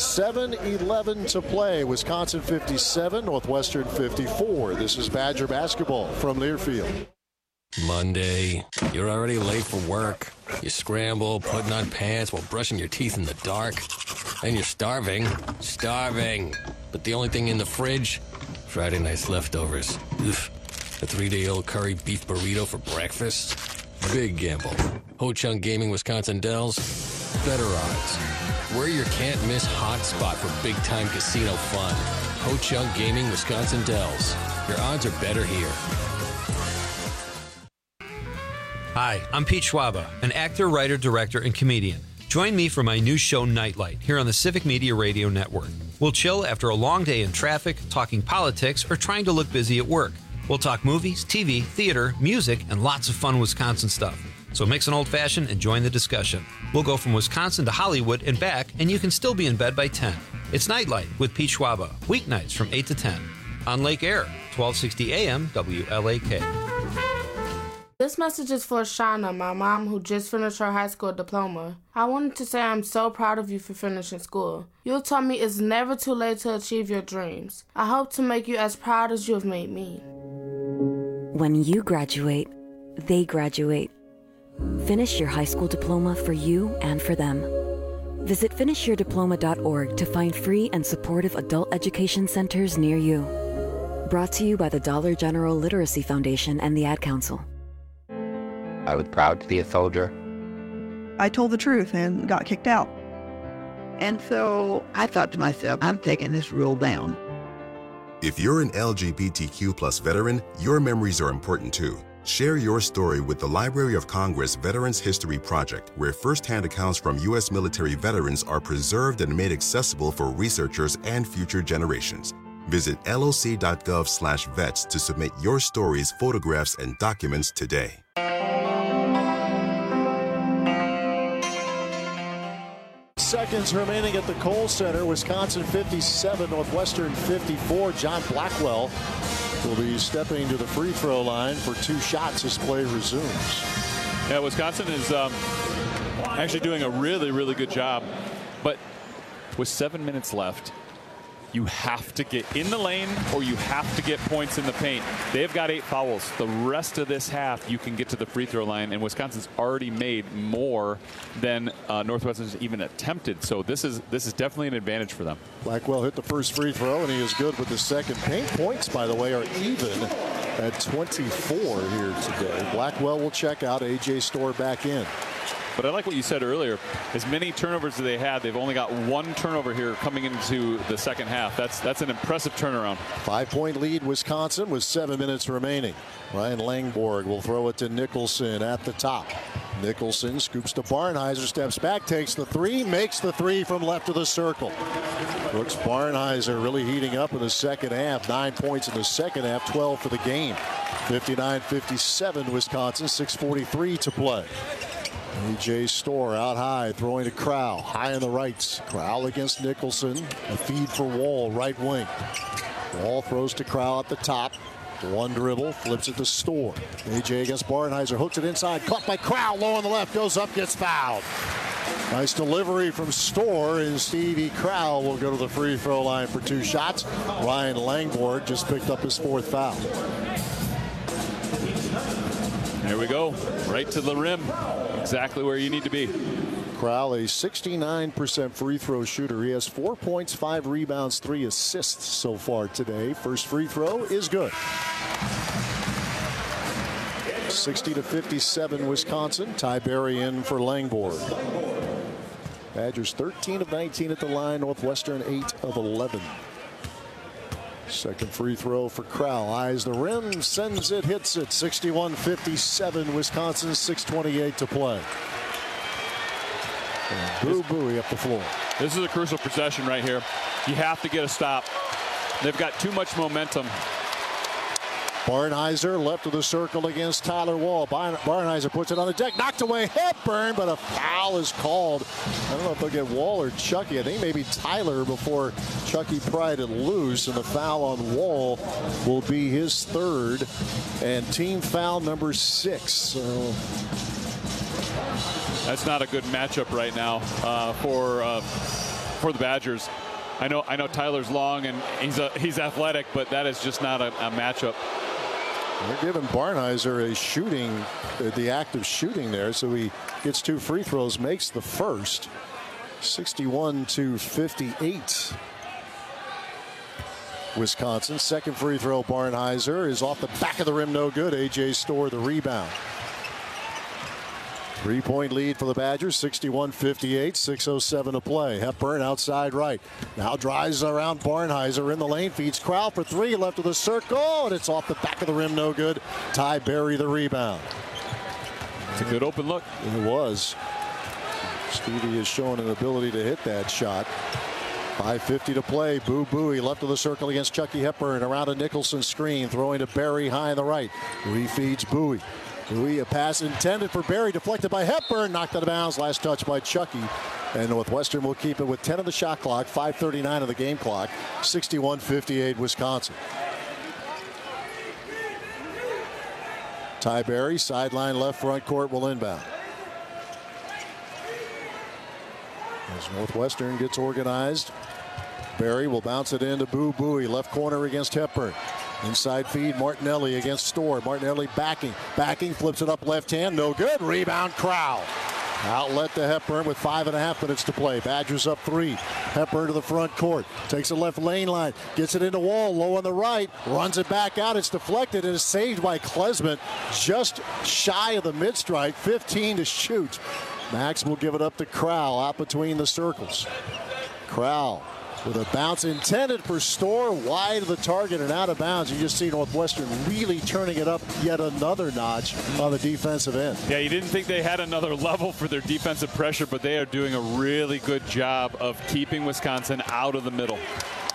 7:11 to play. Wisconsin 57, Northwestern 54. This is Badger basketball from Learfield. Monday, you're already late for work. You scramble, putting on pants while brushing your teeth in the dark. And you're starving. But the only thing in the fridge, Friday night's leftovers. Oof. A 3-day-old curry beef burrito for breakfast. Big gamble. Ho Chunk Gaming Wisconsin Dells. Better odds. We're your can't-miss hotspot for big-time casino fun. Ho Chunk Gaming Wisconsin Dells. Your odds are better here. Hi, I'm Pete Schwaba, an actor, writer, director, and comedian. Join me for my new show, Nightlight, here on the Civic Media Radio Network. We'll chill after a long day in traffic, talking politics, or trying to look busy at work. We'll talk movies, TV, theater, music, and lots of fun Wisconsin stuff. So mix an old-fashioned and join the discussion. We'll go from Wisconsin to Hollywood and back, and you can still be in bed by 10. It's Nightlight with Pete Schwaba, weeknights from 8 to 10. On Lake Air, 1260 AM, WLAK. This message is for Shauna, my mom, who just finished her high school diploma. I wanted to say I'm so proud of you for finishing school. You told me it's never too late to achieve your dreams. I hope to make you as proud as you have made me. When you graduate, they graduate. Finish your high school diploma for you and for them. Visit finishyourdiploma.org to find free and supportive adult education centers near you. Brought to you by the Dollar General Literacy Foundation and the Ad Council. I was proud to be a soldier. I told the truth and got kicked out. And so I thought to myself, I'm taking this rule down. If you're an LGBTQ+ veteran, your memories are important too. Share your story with the Library of Congress Veterans History Project, where firsthand accounts from U.S. military veterans are preserved and made accessible for researchers and future generations. Visit loc.gov/vets to submit your stories, photographs, and documents today. Seconds remaining at the Kohl Center. Wisconsin 57, Northwestern 54. John Blackwell will be stepping to the free throw line for 2 shots as play resumes. Yeah, Wisconsin is actually doing a really, really good job. But with 7 minutes left, you have to get in the lane or you have to get points in the paint. They've got 8 fouls. The rest of this half, you can get to the free throw line, and Wisconsin's already made more than Northwestern's even attempted. So this is definitely an advantage for them. Blackwell hit the first free throw, and he is good with the second. Paint points, by the way, are even at 24 here today. Blackwell will check out. A.J. Storr back in. But I like what you said earlier. As many turnovers as they had, they've only got 1 turnover here coming into the second half. That's an impressive turnaround. 5-point lead, Wisconsin, with 7 minutes remaining. Ryan Langborg will throw it to Nicholson at the top. Nicholson scoops to Barnhizer, steps back, takes the 3, makes the 3 from left of the circle. Brooks Barnhizer really heating up in the second half. 9 points in the second half, 12 for the game. 59-57, Wisconsin, 6:43 to play. A.J. Storr out high, throwing to Crowell, high on the rights. Crowell against Nicholson, a feed for Wall, right wing. Wall throws to Crowell at the top. 1 dribble, flips it to Storr. A.J. against Barnhizer, hooks it inside, caught by Crowell, low on the left, goes up, gets fouled. Nice delivery from Storr, and Stevie Crowell will go to the free throw line for 2 shots. Ryan Langborg just picked up his 4th foul. There we go, right to the rim. Exactly where you need to be. Crowell, a 69% free throw shooter. He has 4 points, 5 rebounds, 3 assists so far today. First free throw is good. 60-57 Wisconsin. Ty Berry in for Langborg. Badgers 13 of 19 at the line. Northwestern 8 of 11. Second free throw for Crowell. Eyes the rim, sends it, hits it. 61-57 Wisconsin, 6:28 to play. Boo Buie up the floor. This is a crucial possession right here. You have to get a stop. They've got too much momentum. Barnhizer left of the circle against Tyler Wall. Barnhizer puts it on the deck, knocked away Hepburn, but a foul is called. I don't know if they'll get Wall or Chucky. I think maybe Tyler before Chucky pried it loose, and the foul on Wall will be his 3rd and team foul number 6. So that's not a good matchup right now for the Badgers. I know Tyler's long and he's athletic, but that is just not a matchup. They're giving Barnhizer a shooting, the act of shooting there, so he gets 2 free throws, makes the first. 61-58. Wisconsin. Second free throw, Barnhizer is off the back of the rim, no good. A.J. Storr the rebound. 3-point lead for the Badgers, 61-58, 6:07 to play. Hepburn outside right. Now drives around Barnhizer in the lane, feeds Crowell for 3, left of the circle, and it's off the back of the rim, no good. Ty Berry the rebound. It's a good open look. It was. Stevie is showing an ability to hit that shot. 5:50 to play. Boo Buie left of the circle against Chucky Hepburn. Around a Nicholson screen, throwing to Berry high on the right. Buie feeds Buie. Buie, a pass intended for Berry, deflected by Hepburn, knocked out of bounds. Last touch by Chucky. And Northwestern will keep it with 10 on the shot clock, 5:39 of the game clock. 61-58 Wisconsin. Ty Berry, sideline left front court, will inbound. As Northwestern gets organized, Berry will bounce it into Boo Buie, left corner against Hepburn. Inside feed, Martinelli against Storr. Martinelli backing, flips it up left hand, no good. Rebound, Crowell. Outlet to Hepburn with 5.5 minutes to play. Badgers up 3. Hepburn to the front court. Takes the left lane line. Gets it into Wall. Low on the right. Runs it back out. It's deflected and is saved by Klesmit. Just shy of the mid-stripe. 15 to shoot. Max will give it up to Crowell out between the circles. Crowell with a bounce intended for Storr, wide of the target and out of bounds. You just see Northwestern really turning it up yet another notch on the defensive end. Yeah, you didn't think they had another level for their defensive pressure, but they are doing a really good job of keeping Wisconsin out of the middle.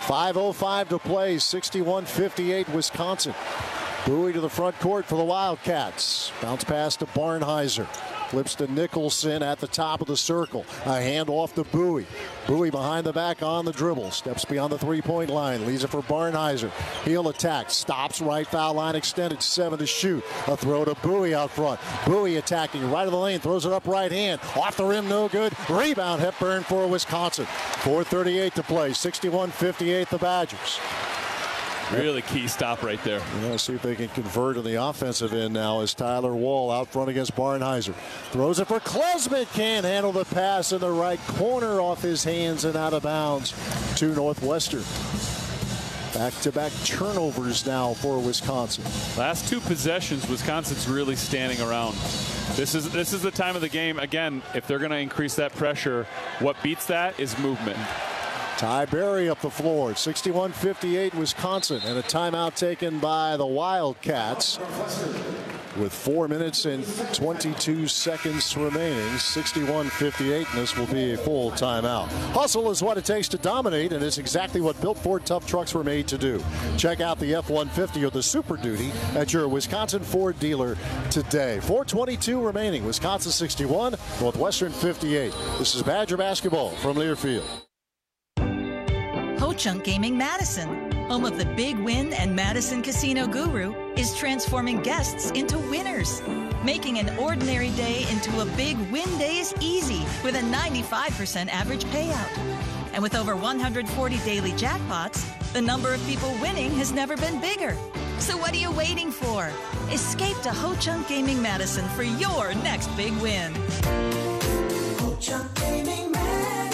5:05 to play, 61-58 Wisconsin. Bowie to the front court for the Wildcats. Bounce pass to Barnhizer. Flips to Nicholson at the top of the circle. A handoff to Bowie. Bowie behind the back on the dribble. Steps beyond the three-point line. Leaves it for Barnhizer. Heel attack. Stops right foul line extended. 7 to shoot. A throw to Bowie out front. Bowie attacking right of the lane. Throws it up right hand. Off the rim, no good. Rebound Hepburn for Wisconsin. 4:38 to play. 61-58 the Badgers. Really key stop right there. See if they can convert on the offensive end now as Tyler Wall out front against Barnhizer. Throws it for Klesmit. Can't handle the pass in the right corner, off his hands and out of bounds to Northwestern. Back-to-back turnovers now for Wisconsin. Last 2 possessions, Wisconsin's really standing around. This is the time of the game. Again, if they're going to increase that pressure, what beats that is movement. Ty Berry up the floor. 61-58 Wisconsin, and a timeout taken by the Wildcats with 4 minutes and 22 seconds remaining. 61-58, and this will be a full timeout. Hustle is what it takes to dominate, and it's exactly what Built Ford tough trucks were made to do. Check out the F-150 or the Super Duty at your Wisconsin Ford dealer today. 4:22 remaining. Wisconsin 61, Northwestern 58. This is Badger basketball from Learfield. Ho-Chunk Gaming Madison, home of the Big Win and Madison Casino Guru, is transforming guests into winners, making an ordinary day into a Big Win Days easy with a 95% average payout. And with over 140 daily jackpots, the number of people winning has never been bigger. So what are you waiting for? Escape to Ho-Chunk Gaming Madison for your next big win. Ho-Chunk Gaming Madison.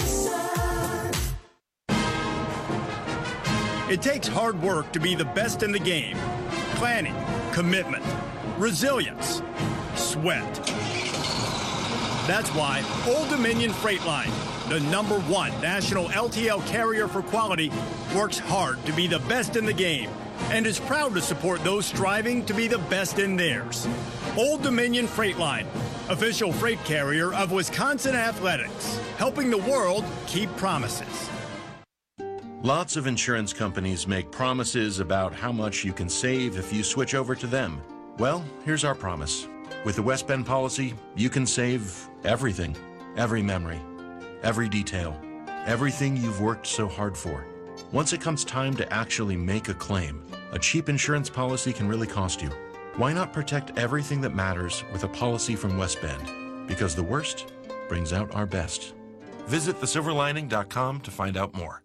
It takes hard work to be the best in the game. Planning, commitment, resilience, sweat. That's why Old Dominion Freight Line, the #1 national LTL carrier for quality, works hard to be the best in the game and is proud to support those striving to be the best in theirs. Old Dominion Freight Line, official freight carrier of Wisconsin Athletics, helping the world keep promises. Lots of insurance companies make promises about how much you can save if you switch over to them. Well, here's our promise. With the West Bend policy, you can save everything, every memory, every detail, everything you've worked so hard for. Once it comes time to actually make a claim, a cheap insurance policy can really cost you. Why not protect everything that matters with a policy from West Bend? Because the worst brings out our best. Visit thesilverlining.com to find out more.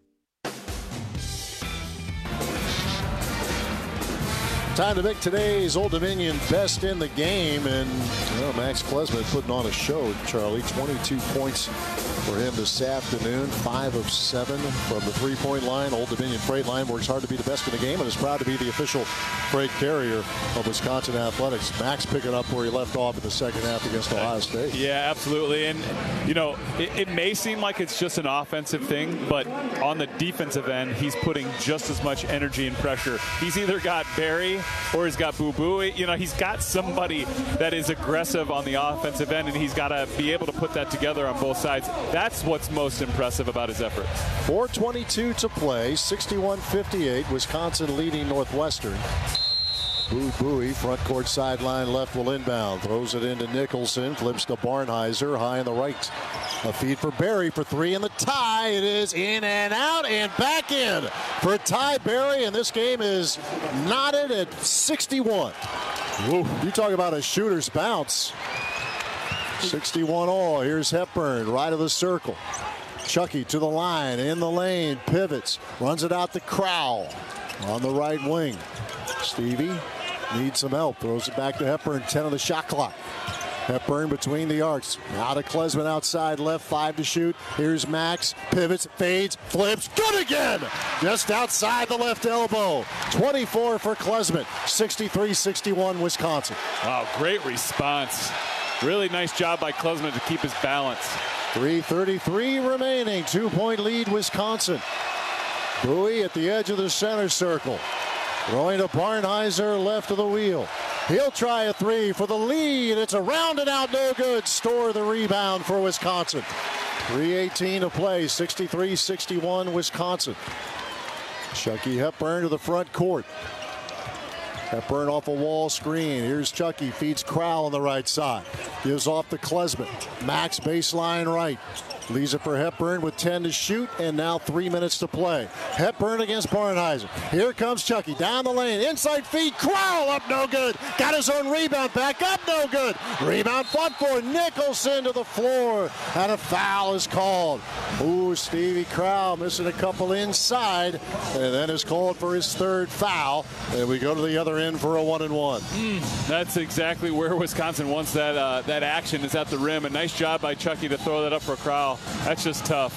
Time to make today's Old Dominion best in the game, and Max Klesmit putting on a show, Charlie. 22 points for him this afternoon, 5 of 7 from the three-point line. Old Dominion Freight Line works hard to be the best in the game and is proud to be the official freight carrier of Wisconsin Athletics. Max picking up where he left off in the second half against Ohio State. Yeah, absolutely. And, it may seem like it's just an offensive thing, but on the defensive end, he's putting just as much energy and pressure. He's either got Barry or he's got Boo Boo. He's got somebody that is aggressive on the offensive end, and he's got to be able to put that together on both sides. That's what's most impressive about his effort. 4:22 to play, 61-58, Wisconsin leading Northwestern. Bowie, front court sideline left will inbound. Throws it into Nicholson. Flips to Barnhizer, high on the right. A feed for Berry for three in the tie. It is in and out and back in for Ty Berry. And this game is knotted at 61. Woo. You talk about a shooter's bounce. 61 all. Here's Hepburn, right of the circle. Chucky to the line, in the lane, pivots, runs it out to Crowell on the right wing. Stevie needs some help, throws it back to Hepburn, 10 on the shot clock. Hepburn between the arcs, out of Klesmit outside left, 5 to shoot. Here's Max, pivots, fades, flips, good again! Just outside the left elbow. 24 for Klesmit, 63-61 Wisconsin. Wow, great response. Really nice job by Klesmit to keep his balance. 3:33 remaining, 2-point lead Wisconsin. Bowie at the edge of the center circle. Throwing to Barnhizer left of the wheel. He'll try a three for the lead. It's a round and out, no good. Store the rebound for Wisconsin. 3:18 to play, 63-61 Wisconsin. Chucky Hepburn to the front court. Hepburn off a wall screen. Here's Chucky. Feeds Crowell on the right side. Gives off to Klesman. Max baseline right. Leaves it for Hepburn with 10 to shoot, and now 3 minutes to play. Hepburn against Barnhizer. Here comes Chucky down the lane. Inside feed. Crowell up no good. Got his own rebound back up no good. Rebound fought for. Nicholson to the floor, and a foul is called. Ooh, Stevie Crowell missing a couple inside, and then is called for his third foul. And we go to the other end for a 1-and-1. That's exactly where Wisconsin wants that action, is at the rim. A nice job by Chucky to throw that up for Crowell. That's just tough.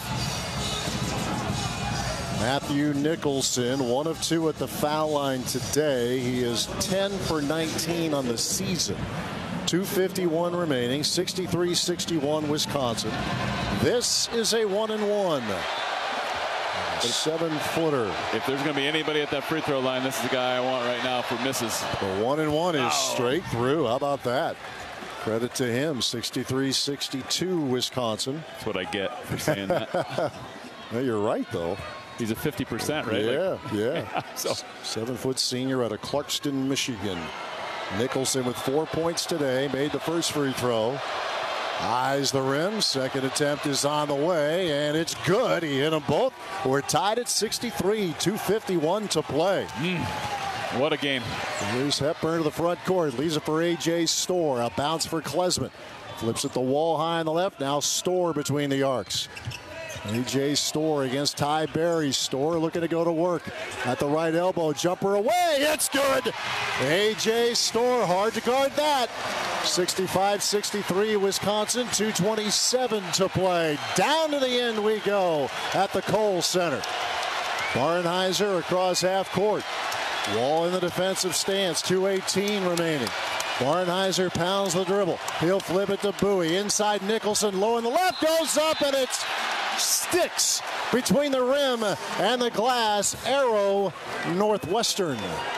Matthew Nicholson, 1 of 2 at the foul line today. He is 10 for 19 on the season. 2:51 remaining, 63-61 Wisconsin. This is a 1-and-1. A 7-footer. If there's going to be anybody at that free throw line, this is the guy I want right now for misses. The 1-and-1 is straight through. How about that? Credit to him. 63-62 Wisconsin. That's what I get for saying that. No, you're right, though. He's a 50%, right? Yeah. So 7-foot senior out of Clarkston, Michigan. Nicholson with 4 points today. Made the first free throw. Eyes the rim. Second attempt is on the way, and it's good. He hit them both. We're tied at 63. 2:51 to play. What a game. Here's Hepburn to the front court. Leaves it for A.J. Storr. A bounce for Klesman. Flips it the wall high on the left. Now Storr between the arcs. A.J. Storr against Ty Berry. Storr looking to go to work. At the right elbow. Jumper away. It's good. A.J. Storr. Hard to guard that. 65-63 Wisconsin. 2:27 to play. Down to the end we go at the Kohl Center. Barnhizer across half court. Wall in the defensive stance. 2:18 remaining. Barnhizer pounds the dribble. He'll flip it to Bowie. Inside Nicholson. Low in the left. Goes up, and it sticks between the rim and the glass. Arrow Northwestern.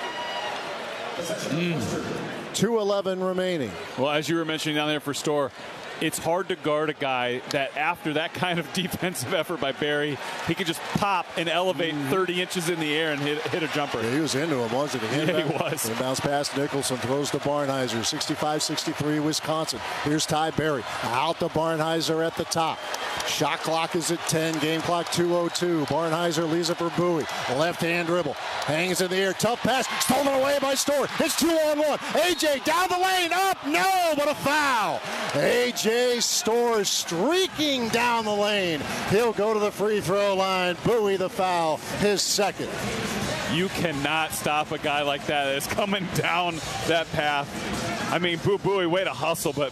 2:11 remaining. Well, as you were mentioning down there for Storr, it's hard to guard a guy that after that kind of defensive effort by Berry, he could just pop and elevate 30 inches in the air and hit a jumper. Yeah, he was into him, wasn't he? Yeah, he was. Bounce past Nicholson, throws to Barnhizer. 65-63 Wisconsin. Here's Ty Berry. Out to Barnhizer at the top. Shot clock is at 10. Game clock 2:02. Barnhizer leaves it for Bowie. Left-hand dribble. Hangs in the air. Tough pass. Stolen away by Storr. It's 2-on-1. A.J. down the lane. Up. No, but a foul. A.J. Storr streaking down the lane. He'll go to the free throw line. Bowie the foul. His second. You cannot stop a guy like that that's coming down that path. I mean, Bowie, way to hustle, but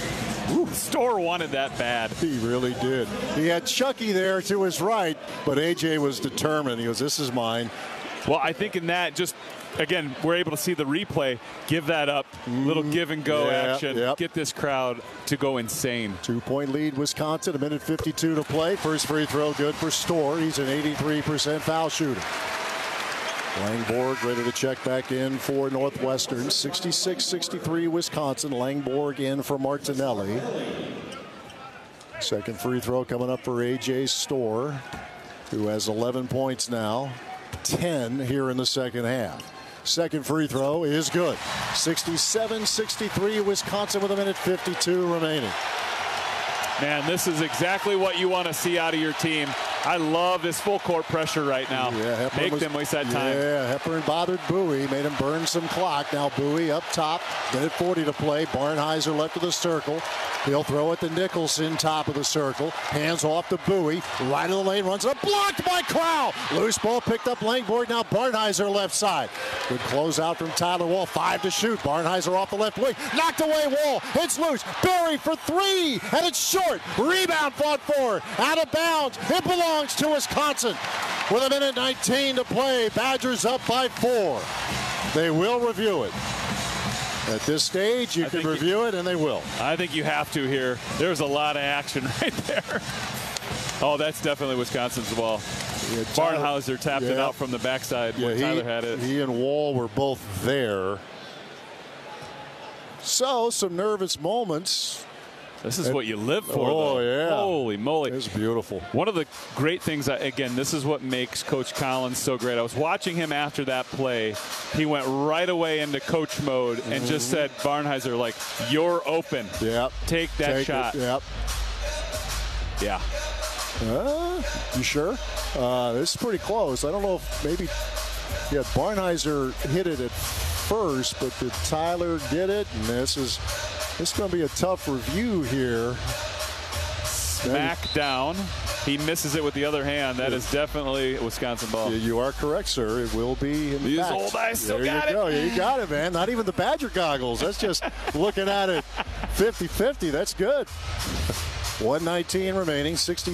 Storr wanted that bad. He really did. He had Chucky there to his right, but A.J. was determined. He goes, this is mine. Well, I think in that, just, again, we're able to see the replay. Give that up. Little give and go action. Get this crowd to go insane. 2-point lead, Wisconsin. 1:52 to play. First free throw good for Storr. He's an 83% foul shooter. Langborg ready to check back in for Northwestern. 66-63 Wisconsin. Langborg in for Martinelli. Second free throw coming up for A.J. Storr, who has 11 points now. 10 here in the second half. Second free throw is good. 67-63 Wisconsin with 1:52 remaining. Man, this is exactly what you want to see out of your team. I love this full court pressure right now. Yeah, Make them waste that time. Yeah, Hepburn bothered Bowie, made him burn some clock. Now Bowie up top, minute 40 to play. Barnhizer left of the circle. He'll throw it to Nicholson, top of the circle. Hands off to Bowie, right of the lane, runs it up, blocked by Crowell. Loose ball picked up Langborg, now Barnhizer left side. Good closeout from Tyler Wall, 5 to shoot. Barnhizer off the left wing, knocked away Wall, it's loose. Berry for 3, and it's short. Rebound fought for, out of bounds. It belongs to Wisconsin. With 1:19 to play, Badgers up by 4. They will review it. At this stage, you can review it, and they will. I think you have to here. There's a lot of action right there. Oh, that's definitely Wisconsin's ball. Yeah, Barnhizer tapped it out from the backside when Tyler had it. He and Wall were both there. So, some nervous moments This is what you live for, though. Yeah. Holy moly. It's beautiful. One of the great things, again, this is what makes Coach Collins so great. I was watching him after that play. He went right away into coach mode and just said, Barnhizer, like, you're open. Yep. Take that shot. Yep. Yeah. You sure? This is pretty close. I don't know if maybe Barnhizer hit it at first, but did Tyler get it? And this is going to be a tough review here. Smack down. He misses it with the other hand. That is definitely a Wisconsin ball. Yeah, you are correct, sir. It will be. These old eyes still got it. Yeah, you got it, man. Not even the Badger goggles. That's just looking at it 50-50. That's good. 1:19 remaining,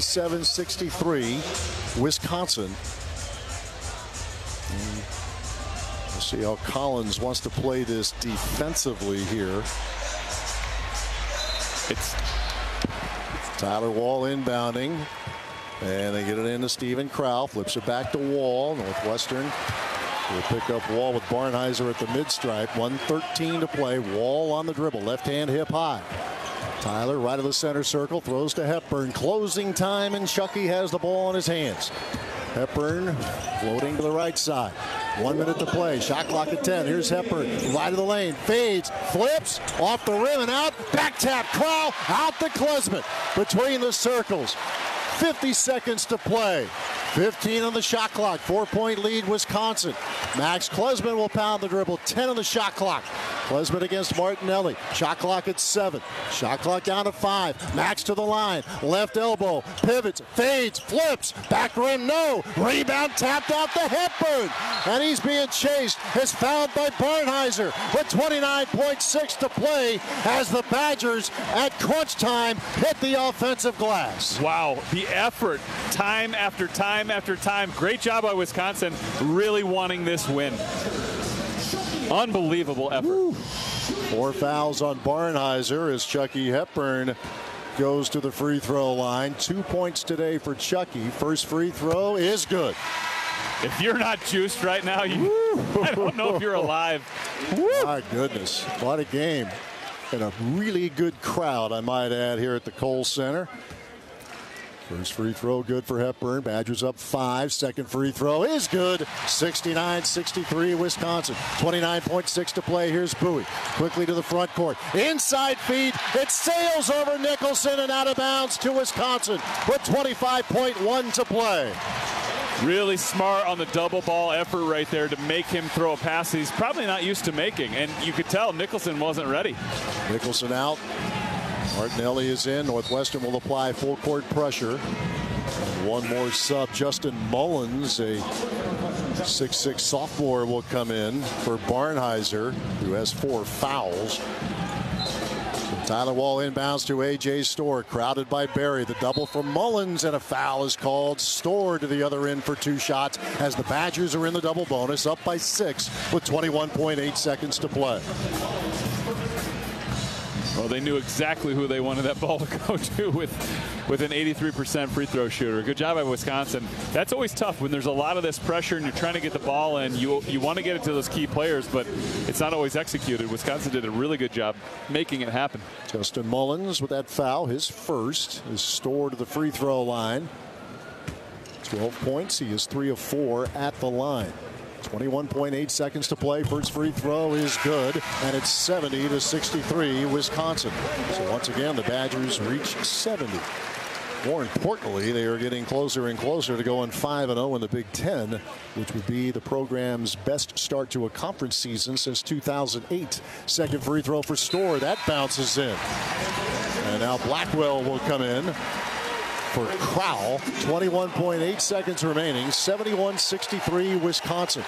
67-63, Wisconsin. We'll see how Collins wants to play this defensively here. It's Tyler Wall inbounding, and they get it into Stephen Crow. Flips it back to Wall. Northwestern will pick up Wall with Barnhizer at the mid-stripe. 1:13 to play. Wall on the dribble. Left hand hip high. Tyler right of the center circle. Throws to Hepburn. Closing time, and Chucky has the ball in his hands. Hepburn floating to the right side. 1 minute to play. Shot clock at 10. Here's Hepburn. Right of the lane. Fades. Flips. Off the rim and out. Back tap. Crow. Out to Klesmit. Between the circles. 50 seconds to play. 15 on the shot clock. 4-point lead, Wisconsin. Max Klesmit will pound the dribble. 10 on the shot clock. Klesmit against Martinelli. Shot clock at 7. Shot clock down to 5. Max to the line. Left elbow. Pivots. Fades. Flips. Back rim. No. Rebound tapped out to Hepburn. And he's being chased. Is fouled by Barnhizer with 29.6 to play as the Badgers at crunch time hit the offensive glass. Wow. The effort. Time after time after time. Great job by Wisconsin. Really wanting this win. Unbelievable effort. Woo. 4 fouls on Barnhizer as Chucky Hepburn goes to the free throw line. 2 points today for Chucky. First free throw is good. If you're not juiced right now, I don't know if you're alive. My goodness. What a game. And a really good crowd, I might add, here at the Kohl Center. First free throw good for Hepburn. Badgers up 5. Second free throw is good. 69-63 Wisconsin. 29.6 to play. Here's Bowie. Quickly to the front court. Inside feed. It sails over Nicholson and out of bounds to Wisconsin with 25.1 to play. Really smart on the double ball effort right there to make him throw a pass he's probably not used to making. And you could tell Nicholson wasn't ready. Nicholson out. Martinelli is in. Northwestern will apply full court pressure. One more sub. Justin Mullins, a 6'6" sophomore, will come in for Barnhizer, who has 4 fouls. Tyler Wall inbounds to A.J. Storr, crowded by Berry. The double from Mullins, and a foul is called. Storr to the other end for 2 shots as the Badgers are in the double bonus, up by 6 with 21.8 seconds to play. Well, they knew exactly who they wanted that ball to go to with an 83% free throw shooter. Good job by Wisconsin. That's always tough when there's a lot of this pressure and you're trying to get the ball in. You want to get it to those key players, but it's not always executed. Wisconsin did a really good job making it happen. Justin Mullins with that foul, his first, is Storr to the free throw line. 12 points. He is 3 of 4 at the line. 21.8 seconds to play. First free throw is good, and it's 70-63 Wisconsin. So once again, the Badgers reach 70. More importantly, they are getting closer and closer to going 5-0 in the Big Ten, which would be the program's best start to a conference season since 2008. Second free throw for Storr. That bounces in. And now Blackwell will come in for Crowell. 21.8 seconds remaining. 71-63 Wisconsin.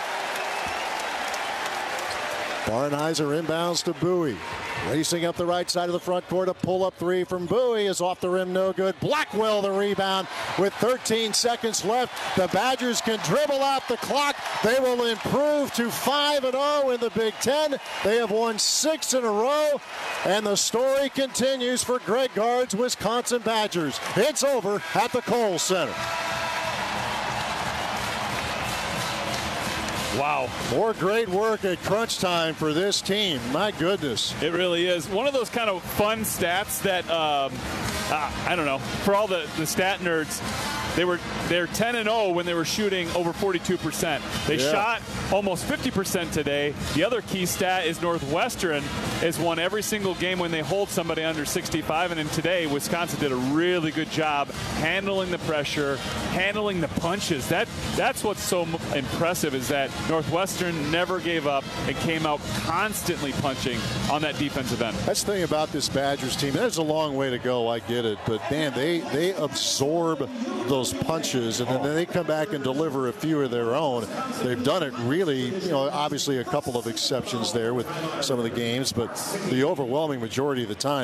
Barnhizer inbounds to Bowie. Racing up the right side of the front court. A pull-up 3 from Bowie is off the rim, no good. Blackwell the rebound with 13 seconds left. The Badgers can dribble out the clock. They will improve to 5-0 in the Big Ten. They have won 6 in a row. And the story continues for Greg Gard's Wisconsin Badgers. It's over at the Kohl Center. Wow. More great work at crunch time for this team. My goodness. It really is. One of those kind of fun stats that, I don't know, for all the stat nerds, they're 10-0 when they were shooting over 42%. They shot almost 50% today. The other key stat is Northwestern has won every single game when they hold somebody under 65. And then today, Wisconsin did a really good job handling the pressure, handling the punches. That's what's so impressive is that Northwestern never gave up and came out constantly punching on that defensive end. That's the thing about this Badgers team. There's a long way to go. I get it. But, man, they absorb those punches, and then they come back and deliver a few of their own. They've done it really, obviously a couple of exceptions there with some of the games, but the overwhelming majority of the time,